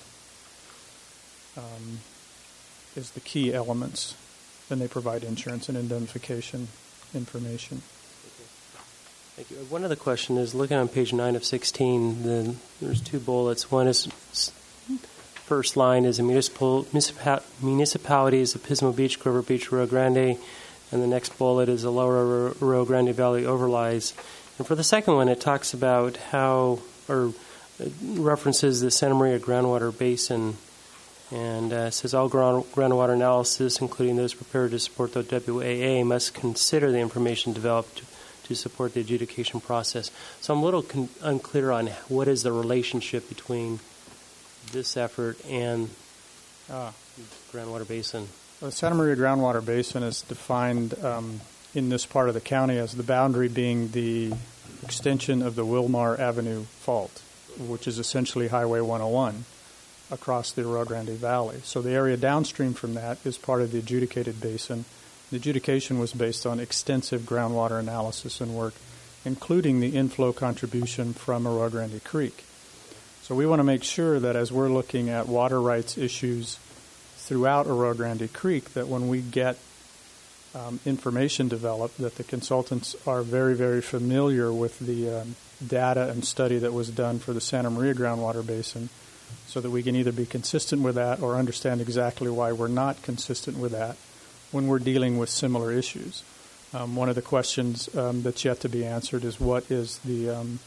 Is the key elements. Then they provide insurance and indemnification information. Thank you. One other question is, looking on page 9 of 16, there's 2 bullets. One is, first line is municipalities of Pismo Beach, Grover Beach, Rio Grande, and the next bullet is the lower Rio Grande Valley overlies. And for the second one, it talks about how, or it references the Santa Maria groundwater basin. And says all groundwater analysis, including those prepared to support the WAA, must consider the information developed to support the adjudication process. So I'm a little unclear on what is the relationship between this effort and groundwater basin. The Santa Maria groundwater basin is defined in this part of the county as the boundary being the extension of the Wilmar Avenue fault, which is essentially Highway 101. Across the Rio Grande Valley. So the area downstream from that is part of the adjudicated basin. The adjudication was based on extensive groundwater analysis and work, including the inflow contribution from Rio Grande Creek. So we want to make sure that as we're looking at water rights issues throughout Rio Grande Creek, that when we get information developed, that the consultants are very, very familiar with the data and study that was done for the Santa Maria groundwater basin, so that we can either be consistent with that or understand exactly why we're not consistent with that when we're dealing with similar issues. One of the questions that's yet to be answered is what is the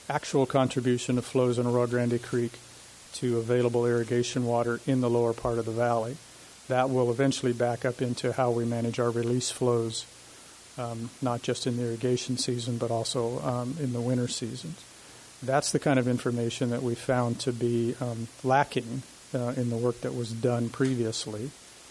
actual contribution of flows in Rio Grande Creek to available irrigation water in the lower part of the valley. That will eventually back up into how we manage our release flows, not just in the irrigation season, but also in the winter seasons. That's the kind of information that we found to be lacking in the work that was done previously.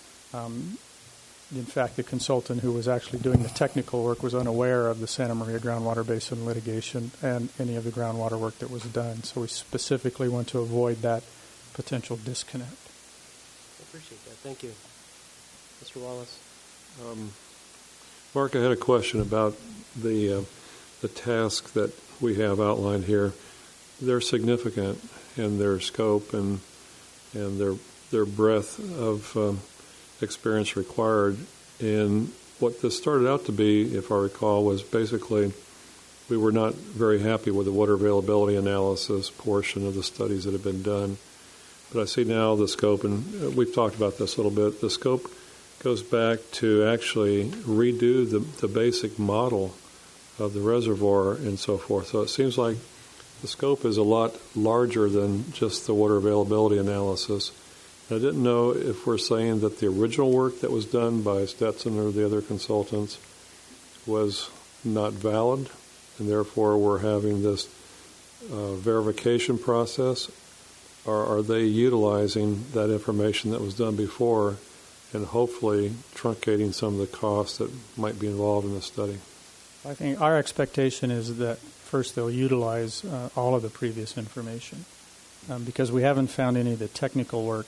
In fact, the consultant who was actually doing the technical work was unaware of the Santa Maria Groundwater Basin litigation and any of the groundwater work that was done. So we specifically want to avoid that potential disconnect. I appreciate that. Thank you. Mr. Wallace. Mark, I had a question about the tasks that we have outlined here. They're significant in their scope and their breadth of experience required. And what this started out to be, if I recall, was basically we were not very happy with the water availability analysis portion of the studies that have been done. But I see now the scope, and we've talked about this a little bit, the scope goes back to actually redo the basic model of the reservoir and so forth. So it seems like the scope is a lot larger than just the water availability analysis. I didn't know if we're saying that the original work that was done by Stetson or the other consultants was not valid, and therefore we're having this verification process, or are they utilizing that information that was done before and hopefully truncating some of the costs that might be involved in the study? I think our expectation is that first they'll utilize all of the previous information because we haven't found any of the technical work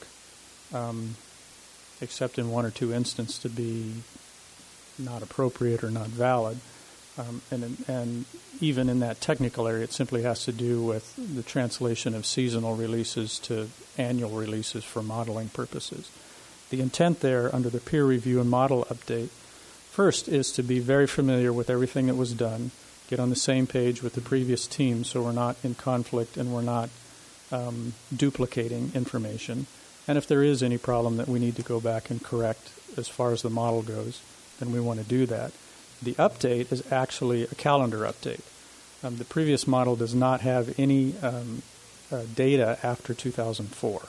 except in one or two instances to be not appropriate or not valid. And even in that technical area, it simply has to do with the translation of seasonal releases to annual releases for modeling purposes. The intent there under the peer review and model update, first is to be very familiar with everything that was done, get on the same page with the previous team so we're not in conflict and we're not duplicating information. And if there is any problem that we need to go back and correct as far as the model goes, then we want to do that. The update is actually a calendar update. The previous model does not have any data after 2004.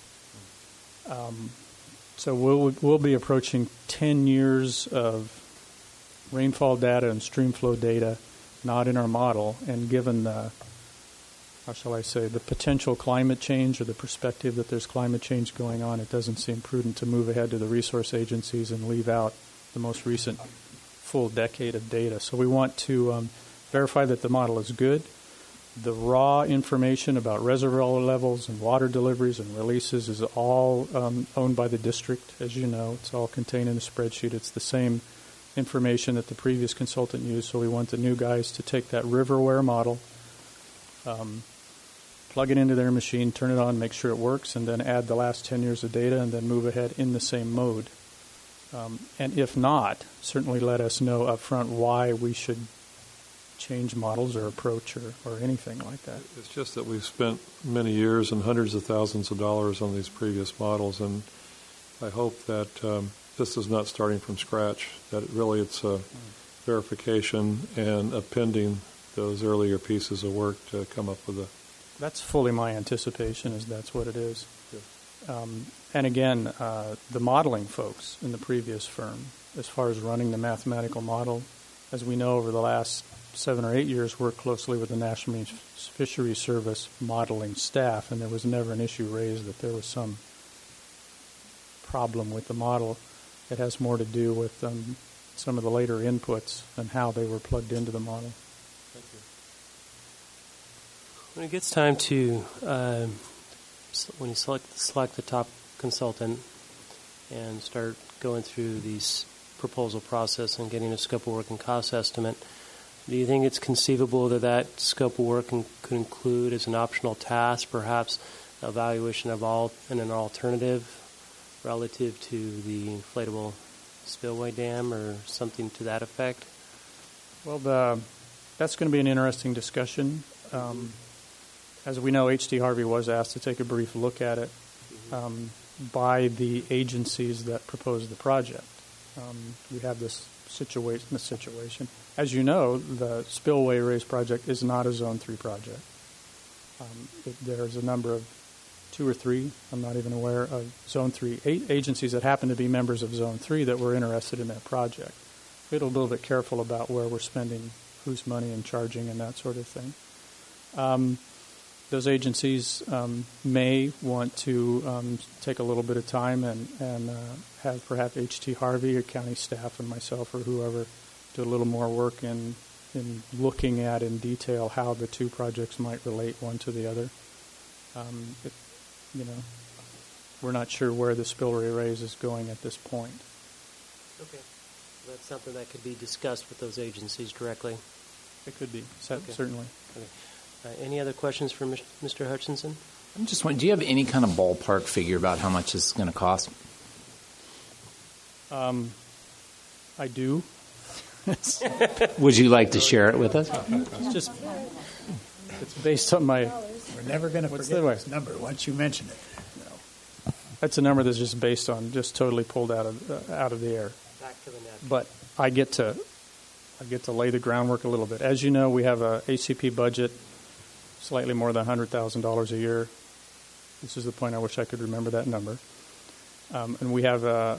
So we'll be approaching 10 years of rainfall data and stream flow data not in our model, and given the potential climate change or the perspective that there's climate change going on, it doesn't seem prudent to move ahead to the resource agencies and leave out the most recent full decade of data. So we want to verify that the model is good. The raw information about reservoir levels and water deliveries and releases is all owned by the district, as you know. It's all contained in the spreadsheet. It's the same information that the previous consultant used, so we want the new guys to take that Riverware model, plug it into their machine, turn it on, make sure it works, and then add the last 10 years of data and then move ahead in the same mode. And if not, certainly let us know up front why we should change models or approach or anything like that. It's just that we've spent many years and hundreds of thousands of dollars on these previous models, and I hope that this is not starting from scratch, that it's a verification and appending those earlier pieces of work to come up with a... That's fully my anticipation, is that's what it is. And again, the modeling folks in the previous firm, as far as running the mathematical model, as we know over the last 7 or 8 years, worked closely with the National Marine Fisheries Service modeling staff, and there was never an issue raised that there was some problem with the model. It has more to do with some of the later inputs and how they were plugged into the model. Thank you. When it gets time to, when you select the top consultant and start going through these proposal process and getting a scope of work and cost estimate, do you think it's conceivable that scope of work could include as an optional task perhaps evaluation of an alternative relative to the inflatable spillway dam or something to that effect? Well, that's going to be an interesting discussion. As we know, H.D. Harvey was asked to take a brief look at it by the agencies that proposed the project. We have this situation. As you know, the Spillway Raise project is not a Zone 3 project. There's a number of 2 or 3, I'm not even aware of Zone 3 agencies that happen to be members of Zone 3 that were interested in that project. We're a little bit careful about where we're spending whose money and charging and that sort of thing. Those agencies may want to take a little bit of time and have perhaps H.T. Harvey or county staff and myself or whoever do a little more work in looking at in detail how the two projects might relate one to the other. We're not sure where the spillway raise is going at this point. Okay. That's something that could be discussed with those agencies directly. It could be, Okay. certainly. Okay. Any other questions for Mr. Hutchinson? I'm just wondering, do you have any kind of ballpark figure about how much this is going to cost? I do. Would you like to share it with us? It's based on my... We're never going to forget this number once you mention it. No. That's a number that's just based on, just totally pulled out of the air. Back to the net. But I get to lay the groundwork a little bit. As you know, we have a ACP budget slightly more than $100,000 a year. This is the point I wish I could remember that number. And we have a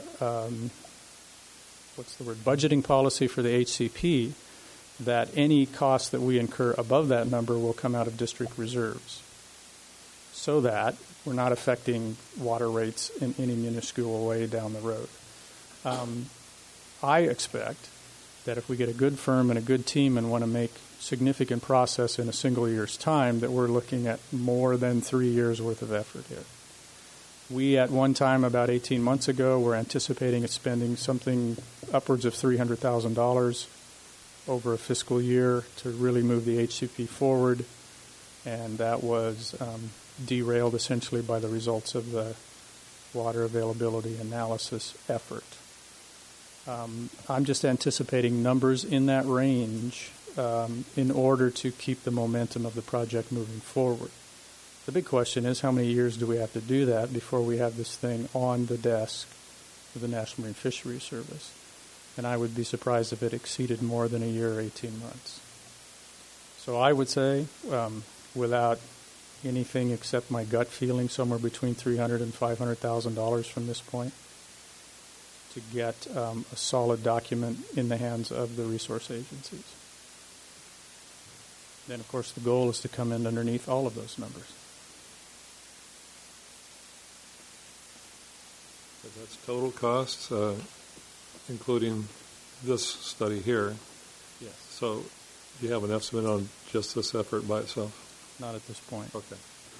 budgeting policy for the HCP that any cost that we incur above that number will come out of district reserves, so that we're not affecting water rates in any minuscule way down the road. I expect that if we get a good firm and a good team and want to make significant process in a single year's time, that we're looking at more than 3 years' worth of effort here. We, at one time, about 18 months ago, were anticipating spending something upwards of $300,000 over a fiscal year to really move the HCP forward, and that was derailed essentially by the results of the water availability analysis effort. I'm just anticipating numbers in that range in order to keep the momentum of the project moving forward. The big question is, how many years do we have to do that before we have this thing on the desk of the National Marine Fisheries Service? And I would be surprised if it exceeded more than a year or 18 months. So I would say, without anything except my gut feeling, somewhere between $300,000 and $500,000 from this point, to get a solid document in the hands of the resource agencies. Then, of course, the goal is to come in underneath all of those numbers. So that's total costs, including this study here. Yes. So do you have an estimate on just this effort by itself? Not at this point. Okay.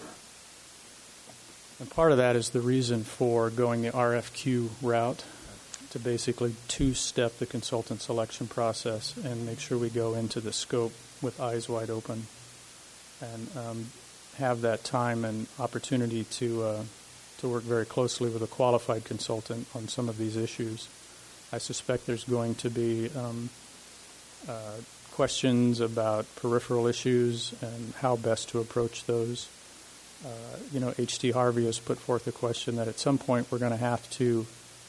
And part of that is the reason for going the RFQ route, to basically two-step the consultant selection process and make sure we go into the scope with eyes wide open and have that time and opportunity to work very closely with a qualified consultant on some of these issues. I suspect there's going to be questions about peripheral issues and how best to approach those. H.T. Harvey has put forth a question that at some point we're going to have to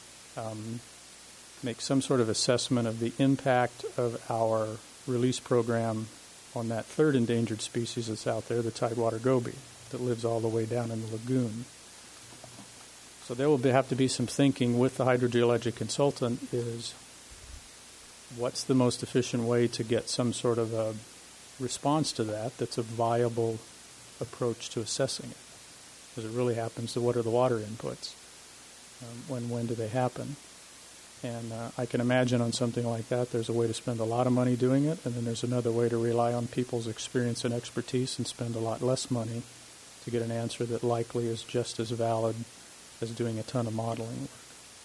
make some sort of assessment of the impact of our release program on that third endangered species that's out there, the tidewater goby, that lives all the way down in the lagoon. So there will have to be some thinking with the hydrogeologic consultant is what's the most efficient way to get some sort of a response to that that's a viable approach to assessing it. Because it really happens to what are the water inputs? When do they happen? And I can imagine on something like that there's a way to spend a lot of money doing it, and then there's another way to rely on people's experience and expertise and spend a lot less money to get an answer that likely is just as valid as doing a ton of modeling work.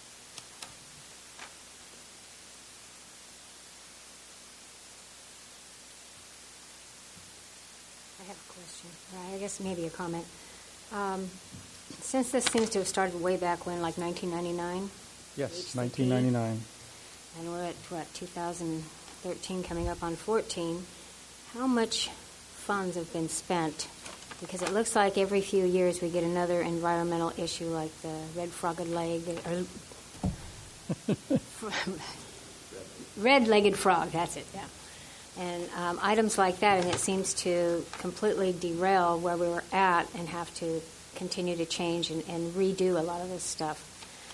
I have a question, or I guess maybe a comment. Since this seems to have started way back when, like 1999? Yes, HCP, 1999. and we're at 2013, coming up on 14. How much funds have been spent? Because it looks like every few years we get another environmental issue like the red-frogged leg, or red-legged frog, that's it, yeah. And items like that, and it seems to completely derail where we were at and have to continue to change and redo a lot of this stuff.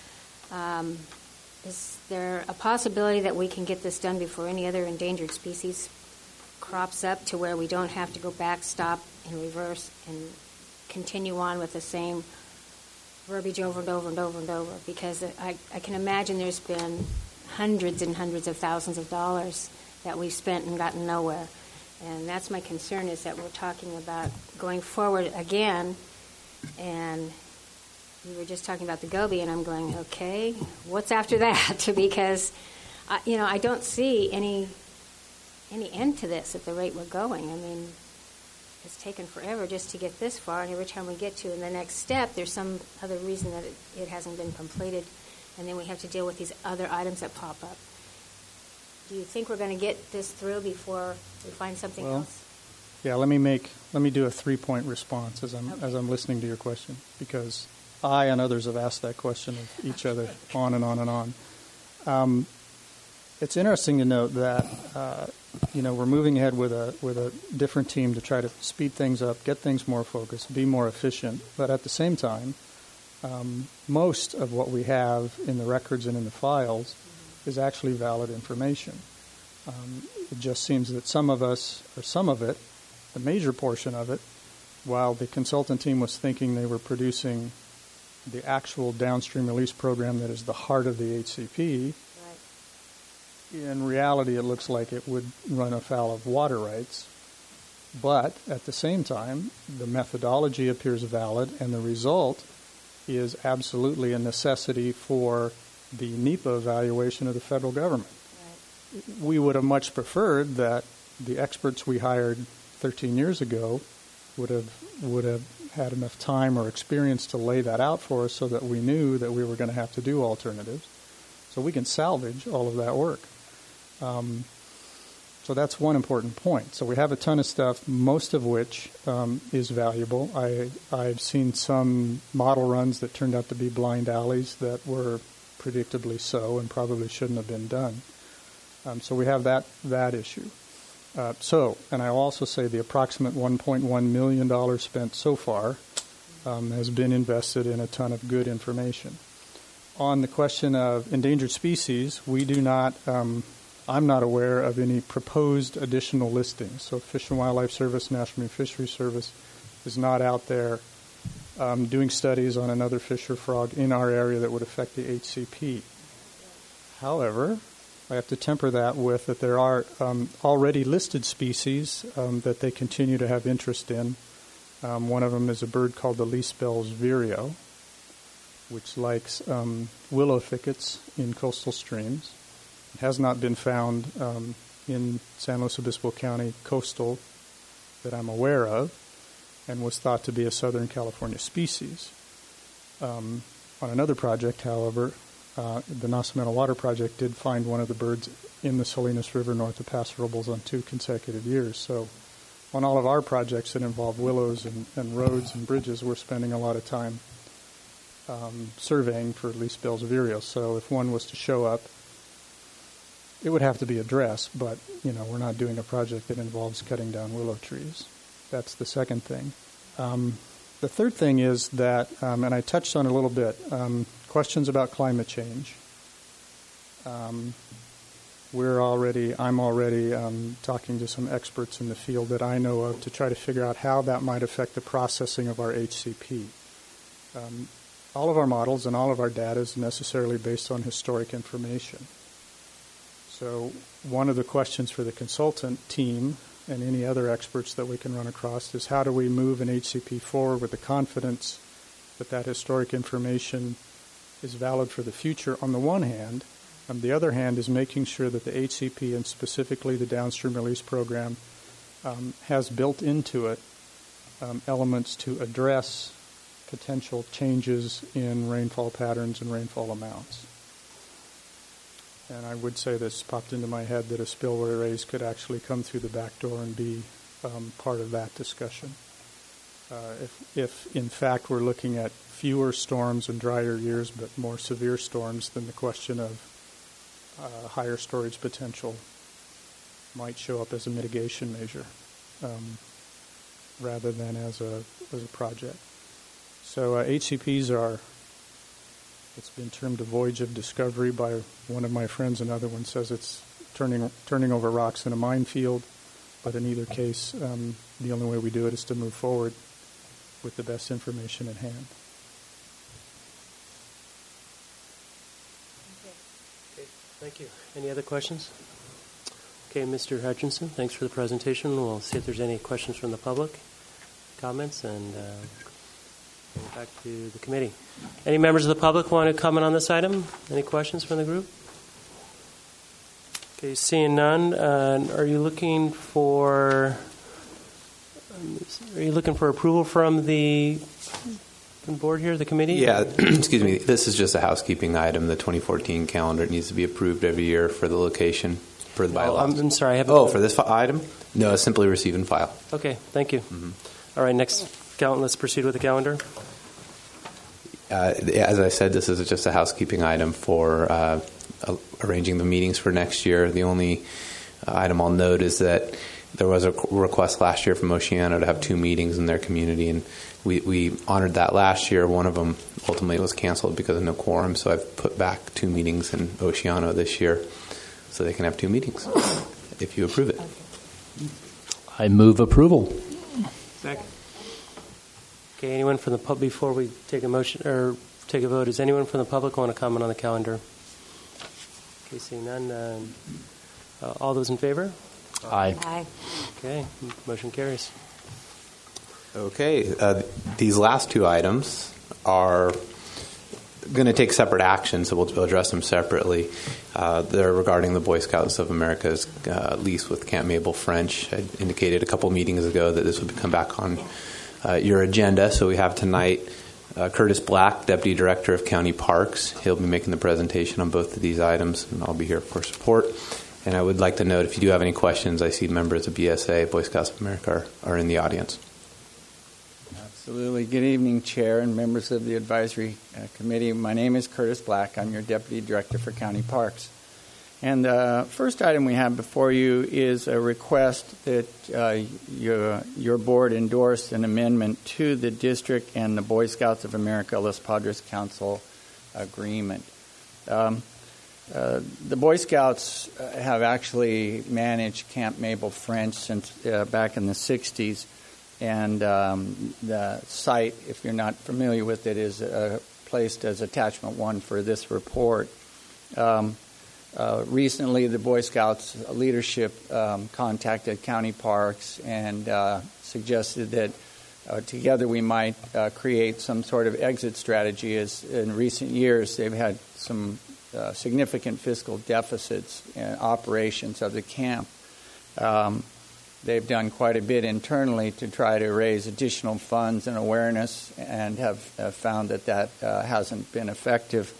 Is there a possibility that we can get this done before any other endangered species crops up to where we don't have to go back, stop, and reverse, and continue on with the same verbiage over and over and over and over? Because I can imagine there's been hundreds and hundreds of thousands of dollars that we've spent and gotten nowhere. And that's my concern, is that we're talking about going forward again, and we were just talking about the Gobi, and I'm going, okay, what's after that? Because, I don't see any end to this at the rate we're going. I mean, it's taken forever just to get this far, and every time we get to the next step, there's some other reason that it hasn't been completed, and then we have to deal with these other items that pop up. Do you think we're going to get this through before we find something else? Yeah, let me do a 3-point response as I'm listening to your question, because I and others have asked that question of each other on and on and on. It's interesting to note that we're moving ahead with a different team to try to speed things up, get things more focused, be more efficient. But at the same time, most of what we have in the records and in the files is actually valid information. It just seems that some of us, or some of it, a major portion of it, while the consultant team was thinking they were producing the actual downstream release program that is the heart of the HCP, in reality it looks like it would run afoul of water rights. But at the same time, the methodology appears valid, and the result is absolutely a necessity for the NEPA evaluation of the federal government. Right. We would have much preferred that the experts we hired 13 years ago would have had enough time or experience to lay that out for us so that we knew that we were going to have to do alternatives. So we can salvage all of that work. So that's one important point. So we have a ton of stuff, most of which is valuable. I've seen some model runs that turned out to be blind alleys that were predictably so and probably shouldn't have been done. So we have that issue. And I'll also say the approximate $1.1 million spent so far has been invested in a ton of good information. On the question of endangered species, we do not, I'm not aware of any proposed additional listings. So Fish and Wildlife Service, National Marine Fisheries Service is not out there doing studies on another fish or frog in our area that would affect the HCP. However, I have to temper that with that there are already listed species that they continue to have interest in. One of them is a bird called the Least-billed vireo, which likes willow thickets in coastal streams. It has not been found in San Luis Obispo County coastal that I'm aware of, and was thought to be a Southern California species. On another project, however, the Nacimiento Water Project did find one of the birds in the Salinas River north of Paso Robles on 2 consecutive years. So on all of our projects that involve willows and roads and bridges, we're spending a lot of time surveying for Least-billed vireo. So if one was to show up, it would have to be addressed, but we're not doing a project that involves cutting down willow trees. That's the second thing. The third thing is that, and I touched on it a little bit, questions about climate change. I'm already talking to some experts in the field that I know of to try to figure out how that might affect the processing of our HCP. All of our models and all of our data is necessarily based on historic information. So one of the questions for the consultant team and any other experts that we can run across is how do we move an HCP forward with the confidence that that historic information is valid for the future on the one hand. On the other hand is making sure that the HCP and specifically the downstream release program has built into it elements to address potential changes in rainfall patterns and rainfall amounts. And I would say this popped into my head that a spillway raise could actually come through the back door and be part of that discussion. If in fact we're looking at fewer storms and drier years but more severe storms, then the question of higher storage potential might show up as a mitigation measure rather than as a project. So HCPs are, it's been termed a voyage of discovery by one of my friends. Another one says it's turning over rocks in a minefield. But in either case, the only way we do it is to move forward with the best information at hand. Okay, thank you. Any other questions? Okay, Mr. Hutchinson, thanks for the presentation. We'll see if there's any questions from the public, comments, and go back to the committee. Any members of the public want to comment on this item? Any questions from the group? Okay, seeing none, are you looking for approval from the board here, the committee? Yeah, excuse me. This is just a housekeeping item. The 2014 calendar needs to be approved every year for the location for the bylaws. I'm sorry. I haven't. Oh, for this item? No, simply receive and file. Okay, thank you. Mm-hmm. All right, next, let's proceed with the calendar. As I said, this is just a housekeeping item for arranging the meetings for next year. The only item I'll note is that there was a request last year from Oceano to have 2 meetings in their community, and we honored that last year. One of them ultimately was canceled because of no quorum, so I've put back 2 meetings in Oceano this year so they can have 2 meetings if you approve it. I move approval. Second. Okay, anyone from the public, before we take a motion or take a vote, does anyone from the public want to comment on the calendar? Okay, seeing none. All those in favor? Aye. Aye. Okay, motion carries. Okay, these last 2 items are going to take separate action, so we'll address them separately. They're regarding the Boy Scouts of America's lease with Camp Mabel French. I indicated a couple meetings ago that this would come back on your agenda, so we have tonight Curtis Black, Deputy Director of County Parks. He'll be making the presentation on both of these items, and I'll be here for support. And I would like to note, if you do have any questions, I see members of BSA, Boy Scouts of America, are in the audience. Absolutely. Good evening, Chair and members of the Advisory Committee. My name is Curtis Black. I'm your Deputy Director for County Parks. And the first item we have before you is a request that your board endorse an amendment to the district and the Boy Scouts of America Los Padres Council agreement. The Boy Scouts have actually managed Camp Mabel French since back in the 60s. And the site, if you're not familiar with it, is placed as Attachment 1 for this report. Recently, the Boy Scouts leadership contacted County Parks and suggested that together we might create some sort of exit strategy, as in recent years they've had some significant fiscal deficits in operations of the camp. They've done quite a bit internally to try to raise additional funds and awareness, and have found that hasn't been effective.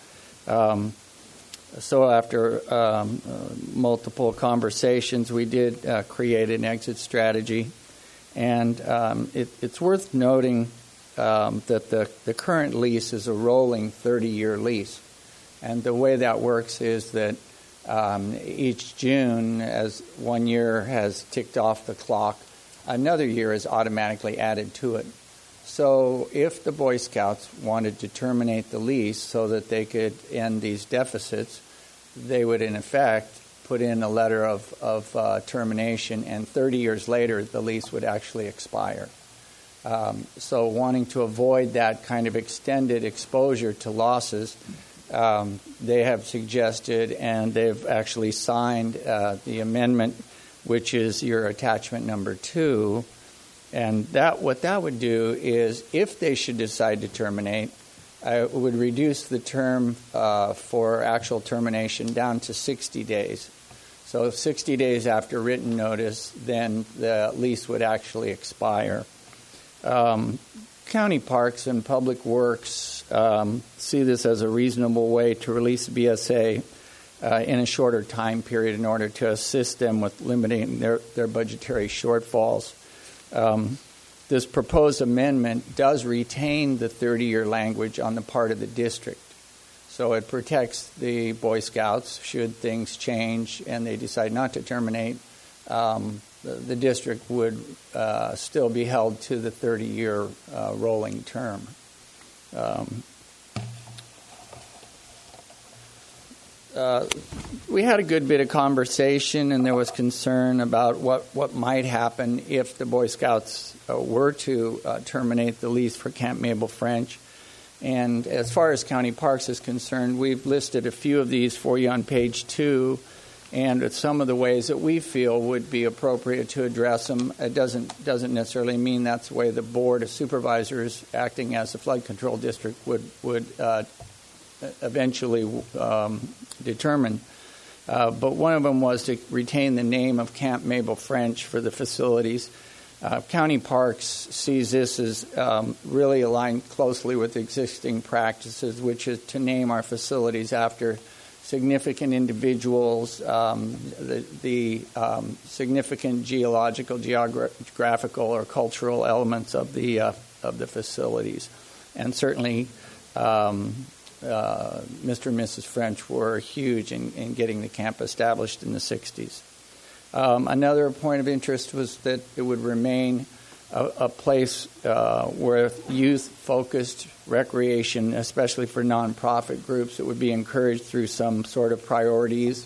So after multiple conversations, we did create an exit strategy. And it's worth noting that the current lease is a rolling 30-year lease. And the way that works is that each June, as 1 year has ticked off the clock, another year is automatically added to it. So if the Boy Scouts wanted to terminate the lease so that they could end these deficits, they would in effect put in a letter of termination, and 30 years later the lease would actually expire. So wanting to avoid that kind of extended exposure to losses, they have suggested, and they've actually signed the amendment, which is your attachment number 2. And what that would do is, if they should decide to terminate, it would reduce the term for actual termination down to 60 days. So 60 days after written notice, then the lease would actually expire. County Parks and Public Works see this as a reasonable way to release BSA in a shorter time period in order to assist them with limiting their budgetary shortfalls. This proposed amendment does retain the 30-year language on the part of the district. So it protects the Boy Scouts should things change and they decide not to terminate. The district would still be held to the 30-year rolling term. We had a good bit of conversation, and there was concern about what might happen if the Boy Scouts were to terminate the lease for Camp Mabel French. And as far as County Parks is concerned, we've listed a few of these for you on page 2, and some of the ways that we feel would be appropriate to address them. It doesn't necessarily mean that's the way the Board of Supervisors, acting as the flood control district, would eventually determine. But one of them was to retain the name of Camp Mabel French for the facilities. County Parks sees this as really aligned closely with existing practices, which is to name our facilities after significant individuals, the significant geological, geographical, or cultural elements of the facilities, and certainly Mr. and Mrs. French were huge in getting the camp established in the 60s. Another point of interest was that it would remain a place where youth-focused recreation, especially for nonprofit groups, it would be encouraged through some sort of priorities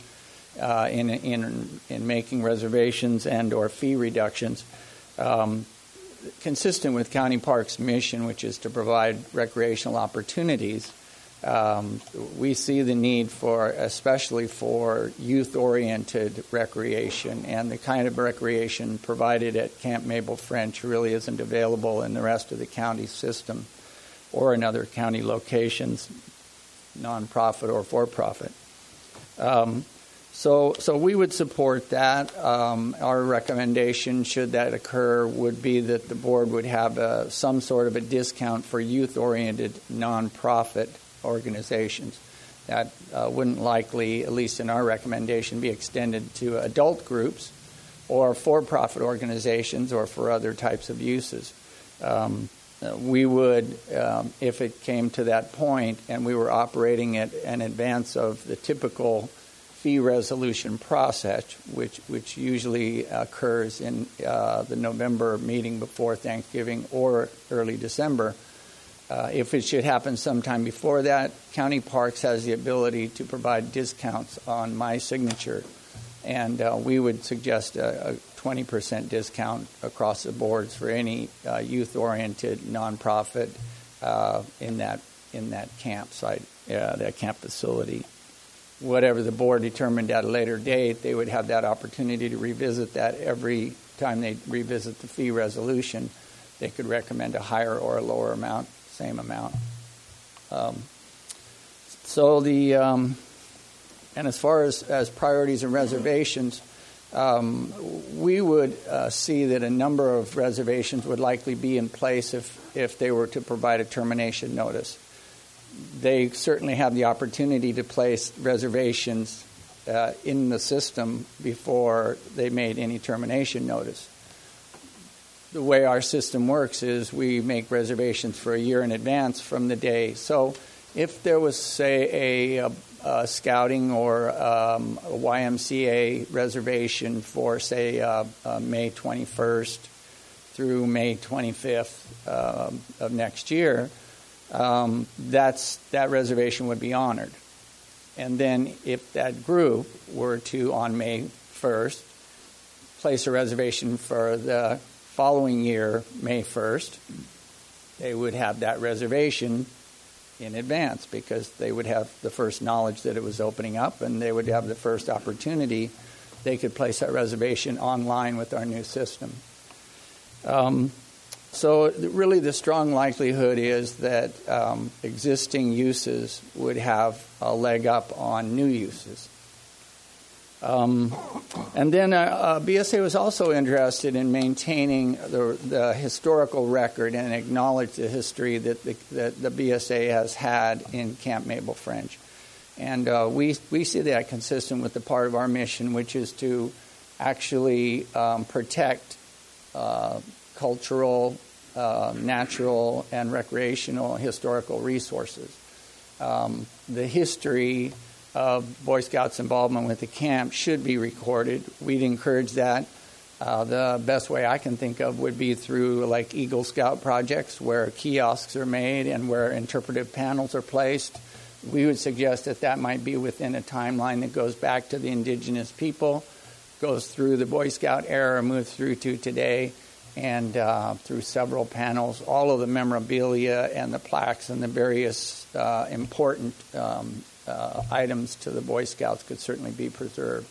in making reservations and or fee reductions, consistent with County Parks' mission, which is to provide recreational opportunities. We see the need especially for youth-oriented recreation, and the kind of recreation provided at Camp Mabel French really isn't available in the rest of the county system or in other county locations, nonprofit or for-profit. So we would support that. Our recommendation, should that occur, would be that the board would have some sort of a discount for youth-oriented nonprofit organizations. That wouldn't likely, at least in our recommendation, be extended to adult groups or for-profit organizations or for other types of uses. We would, if it came to that point and we were operating at an advance of the typical fee resolution process, which usually occurs in the November meeting before Thanksgiving or early December, if it should happen sometime before that, County Parks has the ability to provide discounts on my signature, and we would suggest a 20% discount across the boards for any youth-oriented nonprofit in that campsite, that camp facility. Whatever the board determined at a later date, they would have that opportunity to revisit that every time they revisit the fee resolution. They could recommend a higher or a lower amount. Same amount. And as far as priorities and reservations, we would see that a number of reservations would likely be in place if they were to provide a termination notice. They certainly have the opportunity to place reservations in the system before they made any termination notice. The way our system works is we make reservations for a year in advance from the day. So if there was, say, a scouting or a YMCA reservation for, say, May 21st through May 25th of next year, that reservation would be honored. And then if that group were to, on May 1st, place a reservation for the following year, May 1st, they would have that reservation in advance because they would have the first knowledge that it was opening up, and they would have the first opportunity. They could place that reservation online with our new system. So really the strong likelihood is that existing uses would have a leg up on new uses. And then BSA was also interested in maintaining the historical record and acknowledge the history that the BSA has had in Camp Mabel French. And we see that consistent with the part of our mission, which is to actually protect cultural, natural, and recreational historical resources. the history of Boy Scouts' involvement with the camp should be recorded. We'd encourage that. The best way I can think of would be through like Eagle Scout projects where kiosks are made and where interpretive panels are placed. We would suggest that that might be within a timeline that goes back to the indigenous people, goes through the Boy Scout era, moves through to today, and through several panels. All of the memorabilia and the plaques and the various important items to the Boy Scouts could certainly be preserved.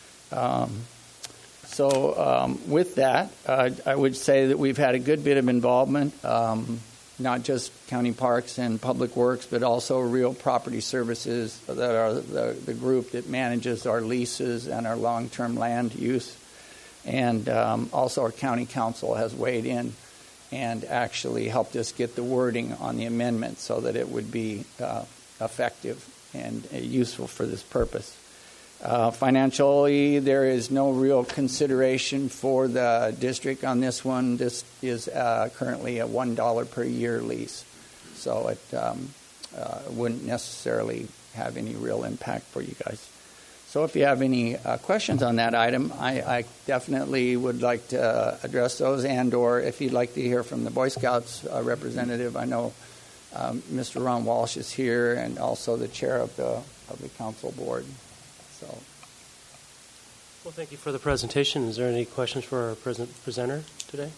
So with that, I would say that we've had a good bit of involvement, not just County Parks and Public Works, but also Real Property Services that are the group that manages our leases and our long-term land use. And also our county council has weighed in and actually helped us get the wording on the amendment so that it would be effective and useful for this purpose. Financially, there is no real consideration for the district on this one. This is currently a $1 per year lease, so it wouldn't necessarily have any real impact for you guys. So if you have any questions on that item, I definitely would like to address those, and or if you'd like to hear from the Boy Scouts representative, I know Mr. Ron Walsh is here, and also the chair of the council board. So. Well, thank you for the presentation. Is there any questions for our presenter today?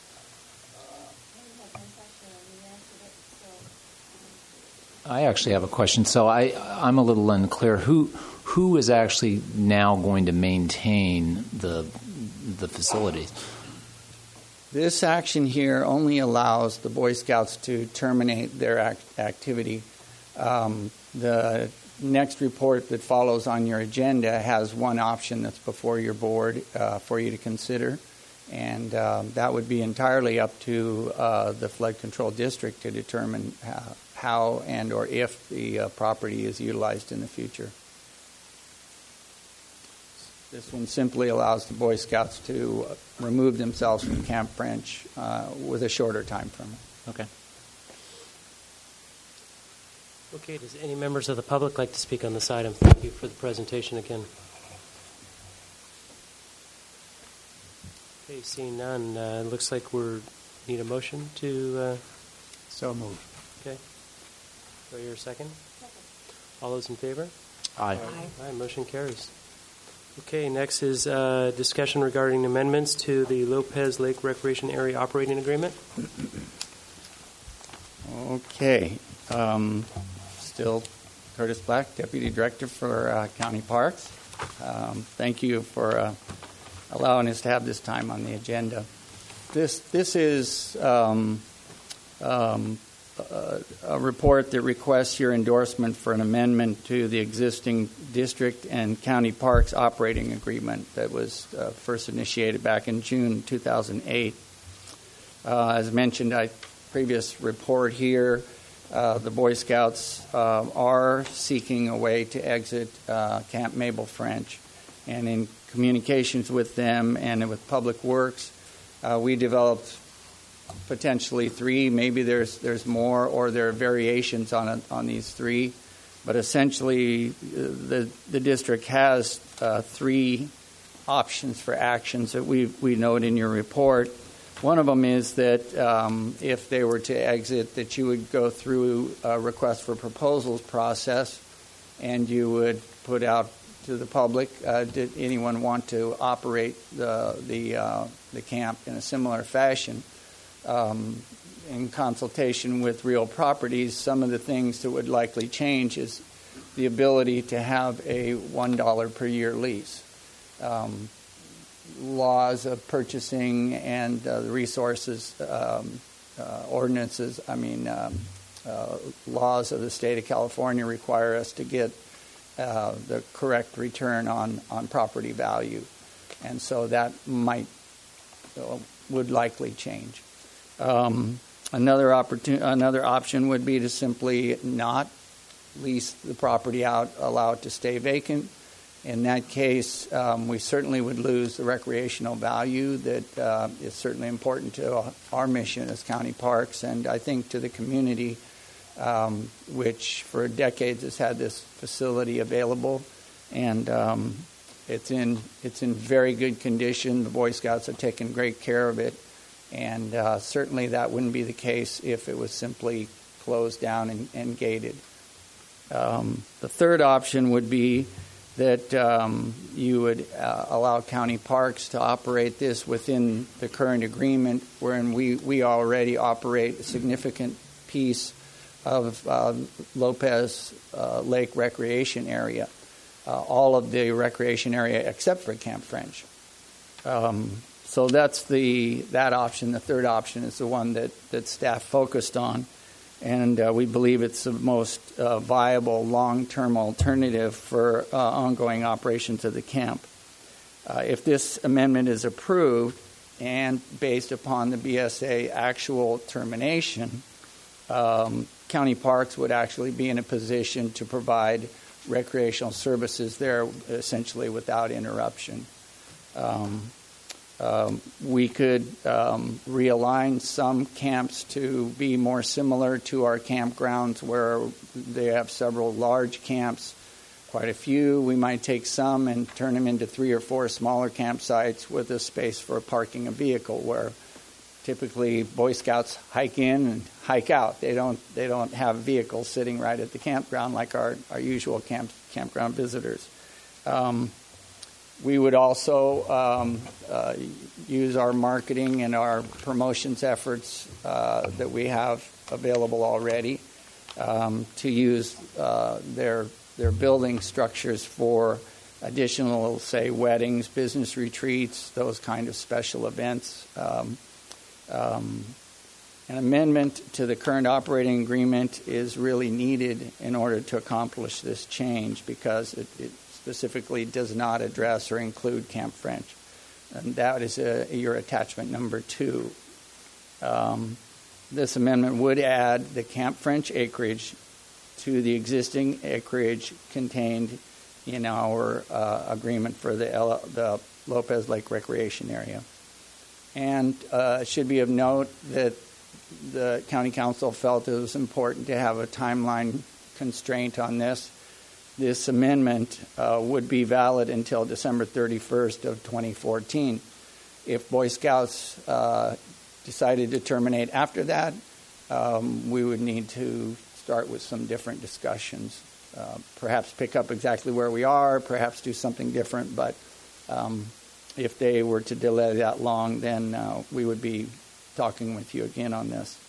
I actually have a question. So I'm a little unclear. Who is actually now going to maintain the facilities? This action here only allows the Boy Scouts to terminate their activity. The next report that follows on your agenda has one option that's before your board for you to consider, and that would be entirely up to the flood control district to determine how and or if the property is utilized in the future. This one simply allows the Boy Scouts to remove themselves from Camp French with a shorter time frame. Okay. Okay, does any members of the public like to speak on this item? Thank you for the presentation again. Okay, seeing none, looks like we need a motion to... So moved. Okay. Do I hear a second? All those in favor? Aye. Aye, motion carries. Okay, next is discussion regarding amendments to the Lopez Lake Recreation Area Operating Agreement. Okay. Still Curtis Black, Deputy Director for County Parks. Thank you for allowing us to have this time on the agenda. This is a report that requests your endorsement for an amendment to the existing district and county parks operating agreement that was first initiated back in June 2008. As mentioned, previous report here, the Boy Scouts are seeking a way to exit Camp Mabel French. And in communications with them and with Public Works, we developed potentially three. Maybe there's more, or there are variations on these three. But essentially, the district has three options for actions that we note in your report. One of them is that if they were to exit, that you would go through a request for proposals process, and you would put out to the public, did anyone want to operate the camp in a similar fashion? In consultation with Real Properties, some of the things that would likely change is the ability to have a $1 per year lease. Laws of purchasing and the resources, ordinances, laws of the state of California require us to get the correct return on property value. And so that would likely change. Another option would be to simply not lease the property out, allow it to stay vacant. In that case, we certainly would lose the recreational value that is certainly important to our mission as county parks, and I think to the community which for decades has had this facility available, and it's in very good condition. The Boy Scouts have taken great care of it, and certainly that wouldn't be the case if it was simply closed down and gated. The third option would be that you would allow county parks to operate this within the current agreement, wherein we already operate a significant piece of Lopez Lake Recreation Area, all of the recreation area except for Camp French. So that's that option. The third option is the one that staff focused on. And we believe it's the most viable long-term alternative for ongoing operations of the camp. If this amendment is approved and based upon the BSA actual termination, county parks would actually be in a position to provide recreational services there essentially without interruption. We could realign some camps to be more similar to our campgrounds where they have several large camps, quite a few. We might take some and turn them into 3 or 4 smaller campsites with a space for parking a vehicle, where typically Boy Scouts hike in and hike out. They don't have vehicles sitting right at the campground like our usual campground visitors. We would also use our marketing and our promotions efforts that we have available already to use their building structures for additional, say, weddings, business retreats, those kind of special events. An amendment to the current operating agreement is really needed in order to accomplish this change, because it specifically does not address or include Camp French. And that is your attachment number 2. This amendment would add the Camp French acreage to the existing acreage contained in our agreement for the Lopez Lake Recreation Area. And it should be of note that the County Council felt it was important to have a timeline constraint on this. This amendment would be valid until December 31st of 2014. If Boy Scouts decided to terminate after that, we would need to start with some different discussions. Perhaps pick up exactly where we are, perhaps do something different, but if they were to delay that long, then we would be talking with you again on this.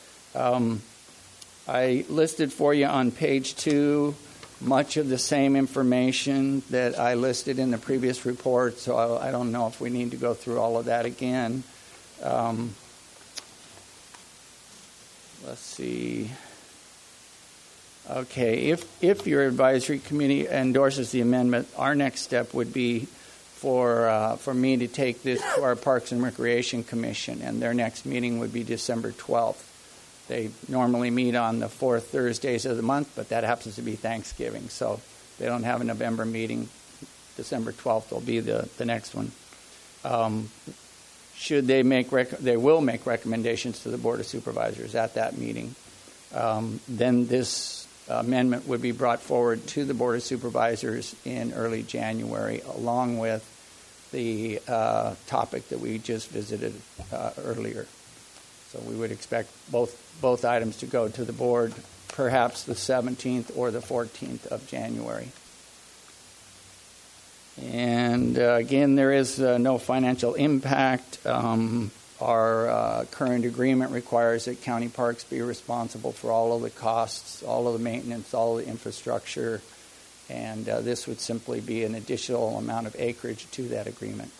I listed for you on page 2 much of the same information that I listed in the previous report, so I don't know if we need to go through all of that again. Let's see. Okay, if your advisory committee endorses the amendment, our next step would be for me to take this to our Parks and Recreation Commission, and their next meeting would be December 12th. They normally meet on the 4th Thursdays of the month, but that happens to be Thanksgiving, so they don't have a November meeting. December 12th will be the next one. Should they they will make recommendations to the Board of Supervisors at that meeting. Then this amendment would be brought forward to the Board of Supervisors in early January, along with the topic that we just visited earlier. So we would expect both items to go to the board, perhaps the 17th or the 14th of January. And again, there is no financial impact. Our current agreement requires that county parks be responsible for all of the costs, all of the maintenance, all of the infrastructure, and this would simply be an additional amount of acreage to that agreement.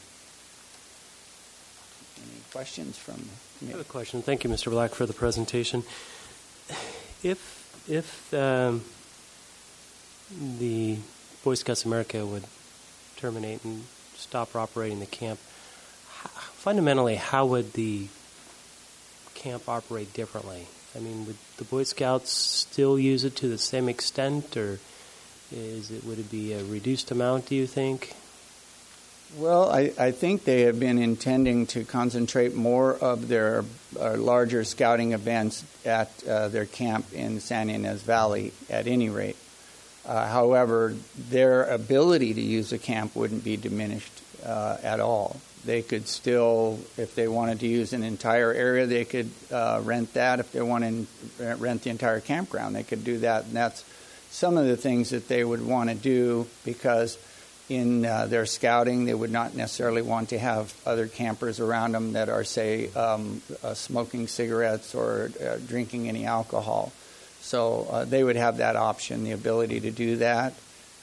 Any questions from me? I have a question. Thank you, Mr. Black, for the presentation. If the Boy Scouts of America would terminate and stop operating the camp, fundamentally, how would the camp operate differently? I mean, would the Boy Scouts still use it to the same extent, or would it be a reduced amount, do you think? Well, I think they have been intending to concentrate more of their larger scouting events at their camp in San Ynez Valley at any rate. However, their ability to use a camp wouldn't be diminished at all. They could still, if they wanted to use an entire area, they could rent that. If they wanted to rent the entire campground, they could do that. And that's some of the things that they would want to do, because in their scouting, they would not necessarily want to have other campers around them that are, say, smoking cigarettes or drinking any alcohol. So they would have that option, the ability to do that.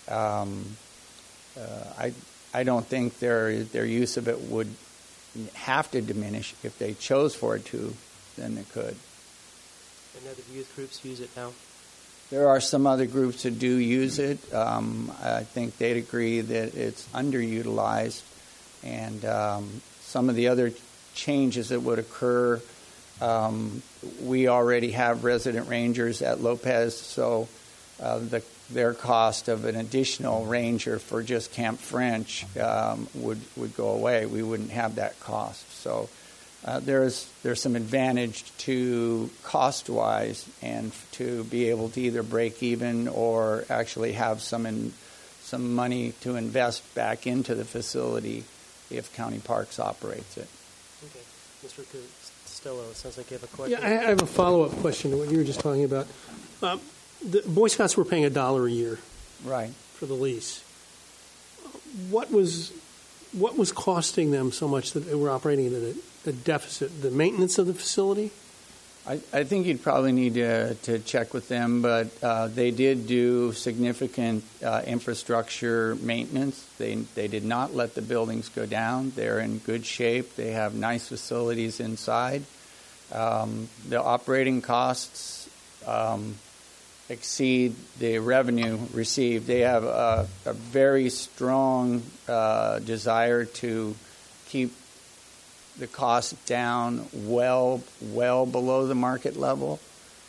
I don't think their use of it would have to diminish. If they chose for it to, then it could. And other youth groups use it now? There are some other groups that do use it. I think they'd agree that it's underutilized. And some of the other changes that would occur, we already have resident rangers at Lopez, so their cost of an additional ranger for just Camp French would go away. We wouldn't have that cost. So there's some advantage to cost-wise and to be able to either break even or actually have some money to invest back into the facility if County Parks operates it. Okay. Mr. Costello, it sounds like you have a question. Yeah, I have a follow-up question to what you were just talking about. The Boy Scouts were paying $1 a year, right, for the lease. What was costing them so much that they were operating at a deficit? The maintenance of the facility? I think you'd probably need to check with them, but they did do significant infrastructure maintenance. They did not let the buildings go down. They're in good shape. They have nice facilities inside. The operating costs exceed the revenue received. They have a very strong desire to keep the cost down well below the market level.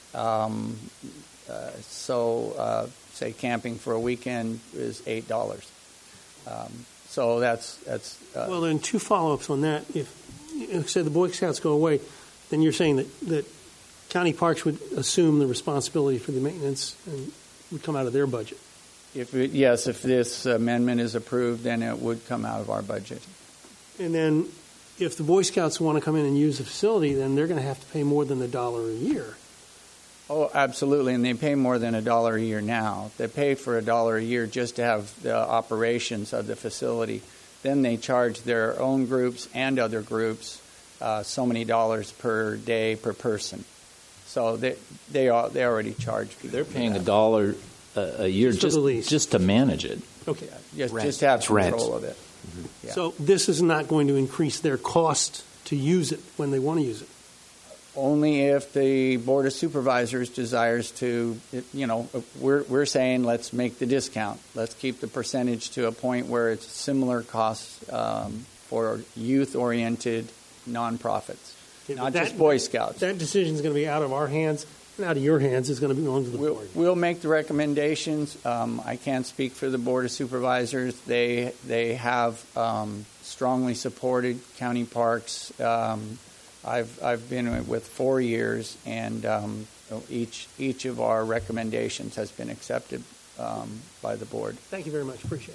Say camping for a weekend is $8. So that's well, then two follow-ups on that. If say the Boy Scouts go away, then you're saying that County Parks would assume the responsibility for the maintenance and would come out of their budget. If this amendment is approved, then it would come out of our budget. And then if the Boy Scouts want to come in and use the facility, then they're going to have to pay more than $1 a year. Oh, absolutely, and they pay more than $1 a year now. They pay for $1 a year just to have the operations of the facility. Then they charge their own groups and other groups so many dollars per day per person. So they already charge people. They're paying $1 a year just to manage it. Okay, just have control of it. Mm-hmm. Yeah. So this is not going to increase their cost to use it when they want to use it. Only if the Board of Supervisors desires to. We're saying let's make the discount. Let's keep the percentage to a point where it's similar costs for youth-oriented nonprofits. Not just Boy Scouts. That decision is going to be out of our hands and out of your hands. It's going to belong to the board. We'll make the recommendations. I can't speak for the Board of Supervisors. They have strongly supported County Parks. I've been with 4 years, and each of our recommendations has been accepted by the board. Thank you very much. Appreciate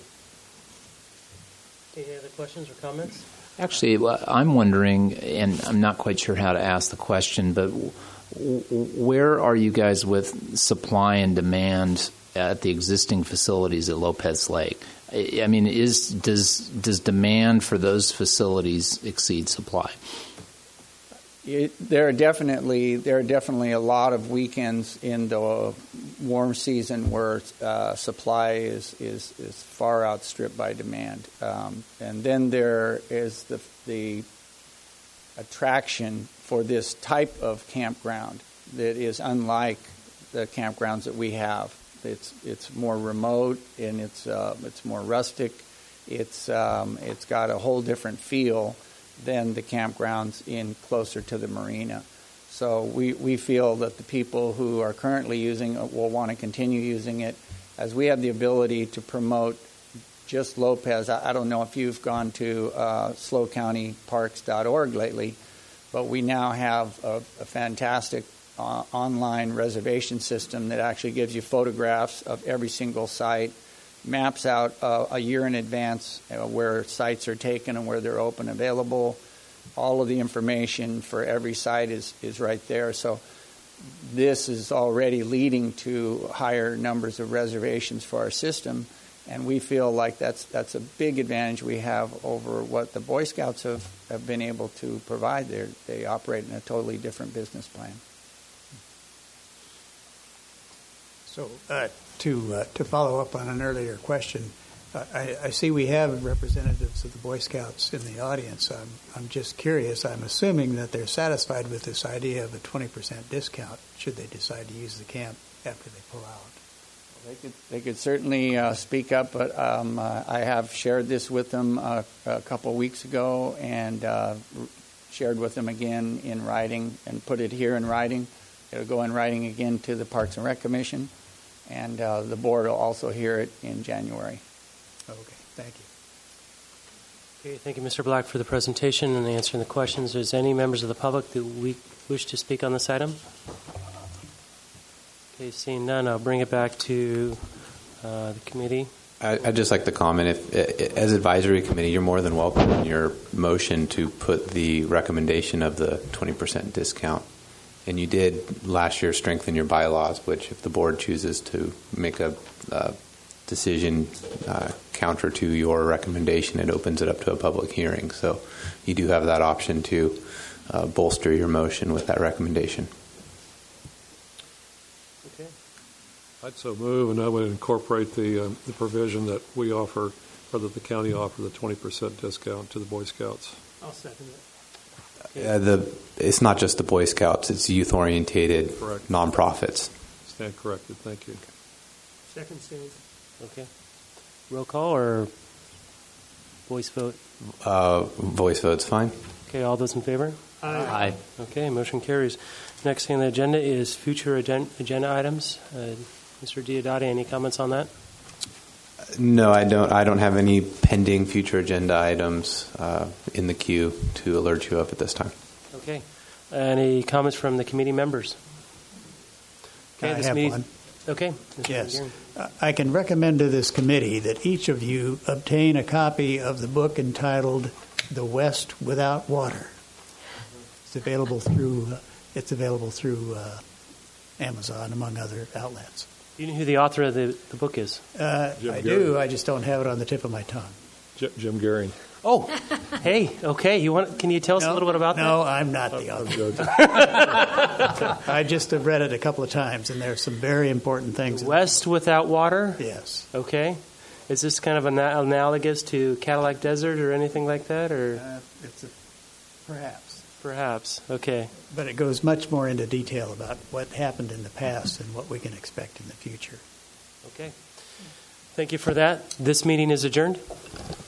it. Any other questions or comments? Actually, I'm wondering, and I'm not quite sure how to ask the question, but where are you guys with supply and demand at the existing facilities at Lopez Lake? I mean, does demand for those facilities exceed supply? There are definitely a lot of weekends in the warm season where supply is far outstripped by demand, and then there is the attraction for this type of campground that is unlike the campgrounds that we have. It's more remote and it's more rustic. It's got a whole different feel than the campgrounds in closer to the marina. So we feel that the people who are currently using it will want to continue using it, as we have the ability to promote just Lopez. I don't know if you've gone to slowcountyparks.org lately, but we now have a fantastic online reservation system that actually gives you photographs of every single site, maps out a year in advance where sites are taken and where they're open available. All of the information for every site is right there. So this is already leading to higher numbers of reservations for our system, and we feel like that's a big advantage we have over what the Boy Scouts have been able to provide. They operate in a totally different business plan. So to follow up on an earlier question, I see we have representatives of the Boy Scouts in the audience. I'm just curious. I'm assuming that they're satisfied with this idea of a 20% discount should they decide to use the camp after they pull out. They could certainly speak up, but I have shared this with them a couple of weeks ago and shared with them again in writing and put it here in writing. It'll go in writing again to the Parks and Rec Commission, and the board will also hear it in January. Okay, thank you. Okay, thank you, Mr. Black, for the presentation and answering the questions. Is any members of the public that wish to speak on this item? Okay, seeing none, I'll bring it back to the committee. I'd just like to comment, as advisory committee, you're more than welcome in your motion to put the recommendation of the 20% discount. And you did last year strengthen your bylaws, which if the board chooses to make a decision counter to your recommendation, it opens it up to a public hearing. So you do have that option to bolster your motion with that recommendation. Okay. I'd so move, and I would incorporate the provision that we offer, or that the county offer, the 20% discount to the Boy Scouts. I'll second it. It's not just the Boy Scouts; it's youth-orientated nonprofits. Stand corrected. Thank you. Second stands. Okay. Roll call or voice vote? Voice vote's fine. Okay, all those in favor? Aye. Okay, motion carries. Next thing on the agenda is future agenda items. Mr. Diodati, any comments on that? No, I don't. I don't have any pending future agenda items in the queue to alert you of at this time. Okay. Any comments from the committee members? Okay, I have one. Okay. Mr. Yes. McGarry. I can recommend to this committee that each of you obtain a copy of the book entitled "The West Without Water." It's available through Amazon, among other outlets. Do you know who the author of the book is? I do. I just don't have it on the tip of my tongue. Jim Gehring. Oh, hey, okay. Can you tell us a little bit about that? No, I'm not the author. I just have read it a couple of times, and there's some very important things. West Without Water? Yes. Okay. Is this kind of analogous to Cadillac Desert or anything like that? Or Perhaps. Perhaps. Okay. But it goes much more into detail about what happened in the past and what we can expect in the future. Okay. Thank you for that. This meeting is adjourned.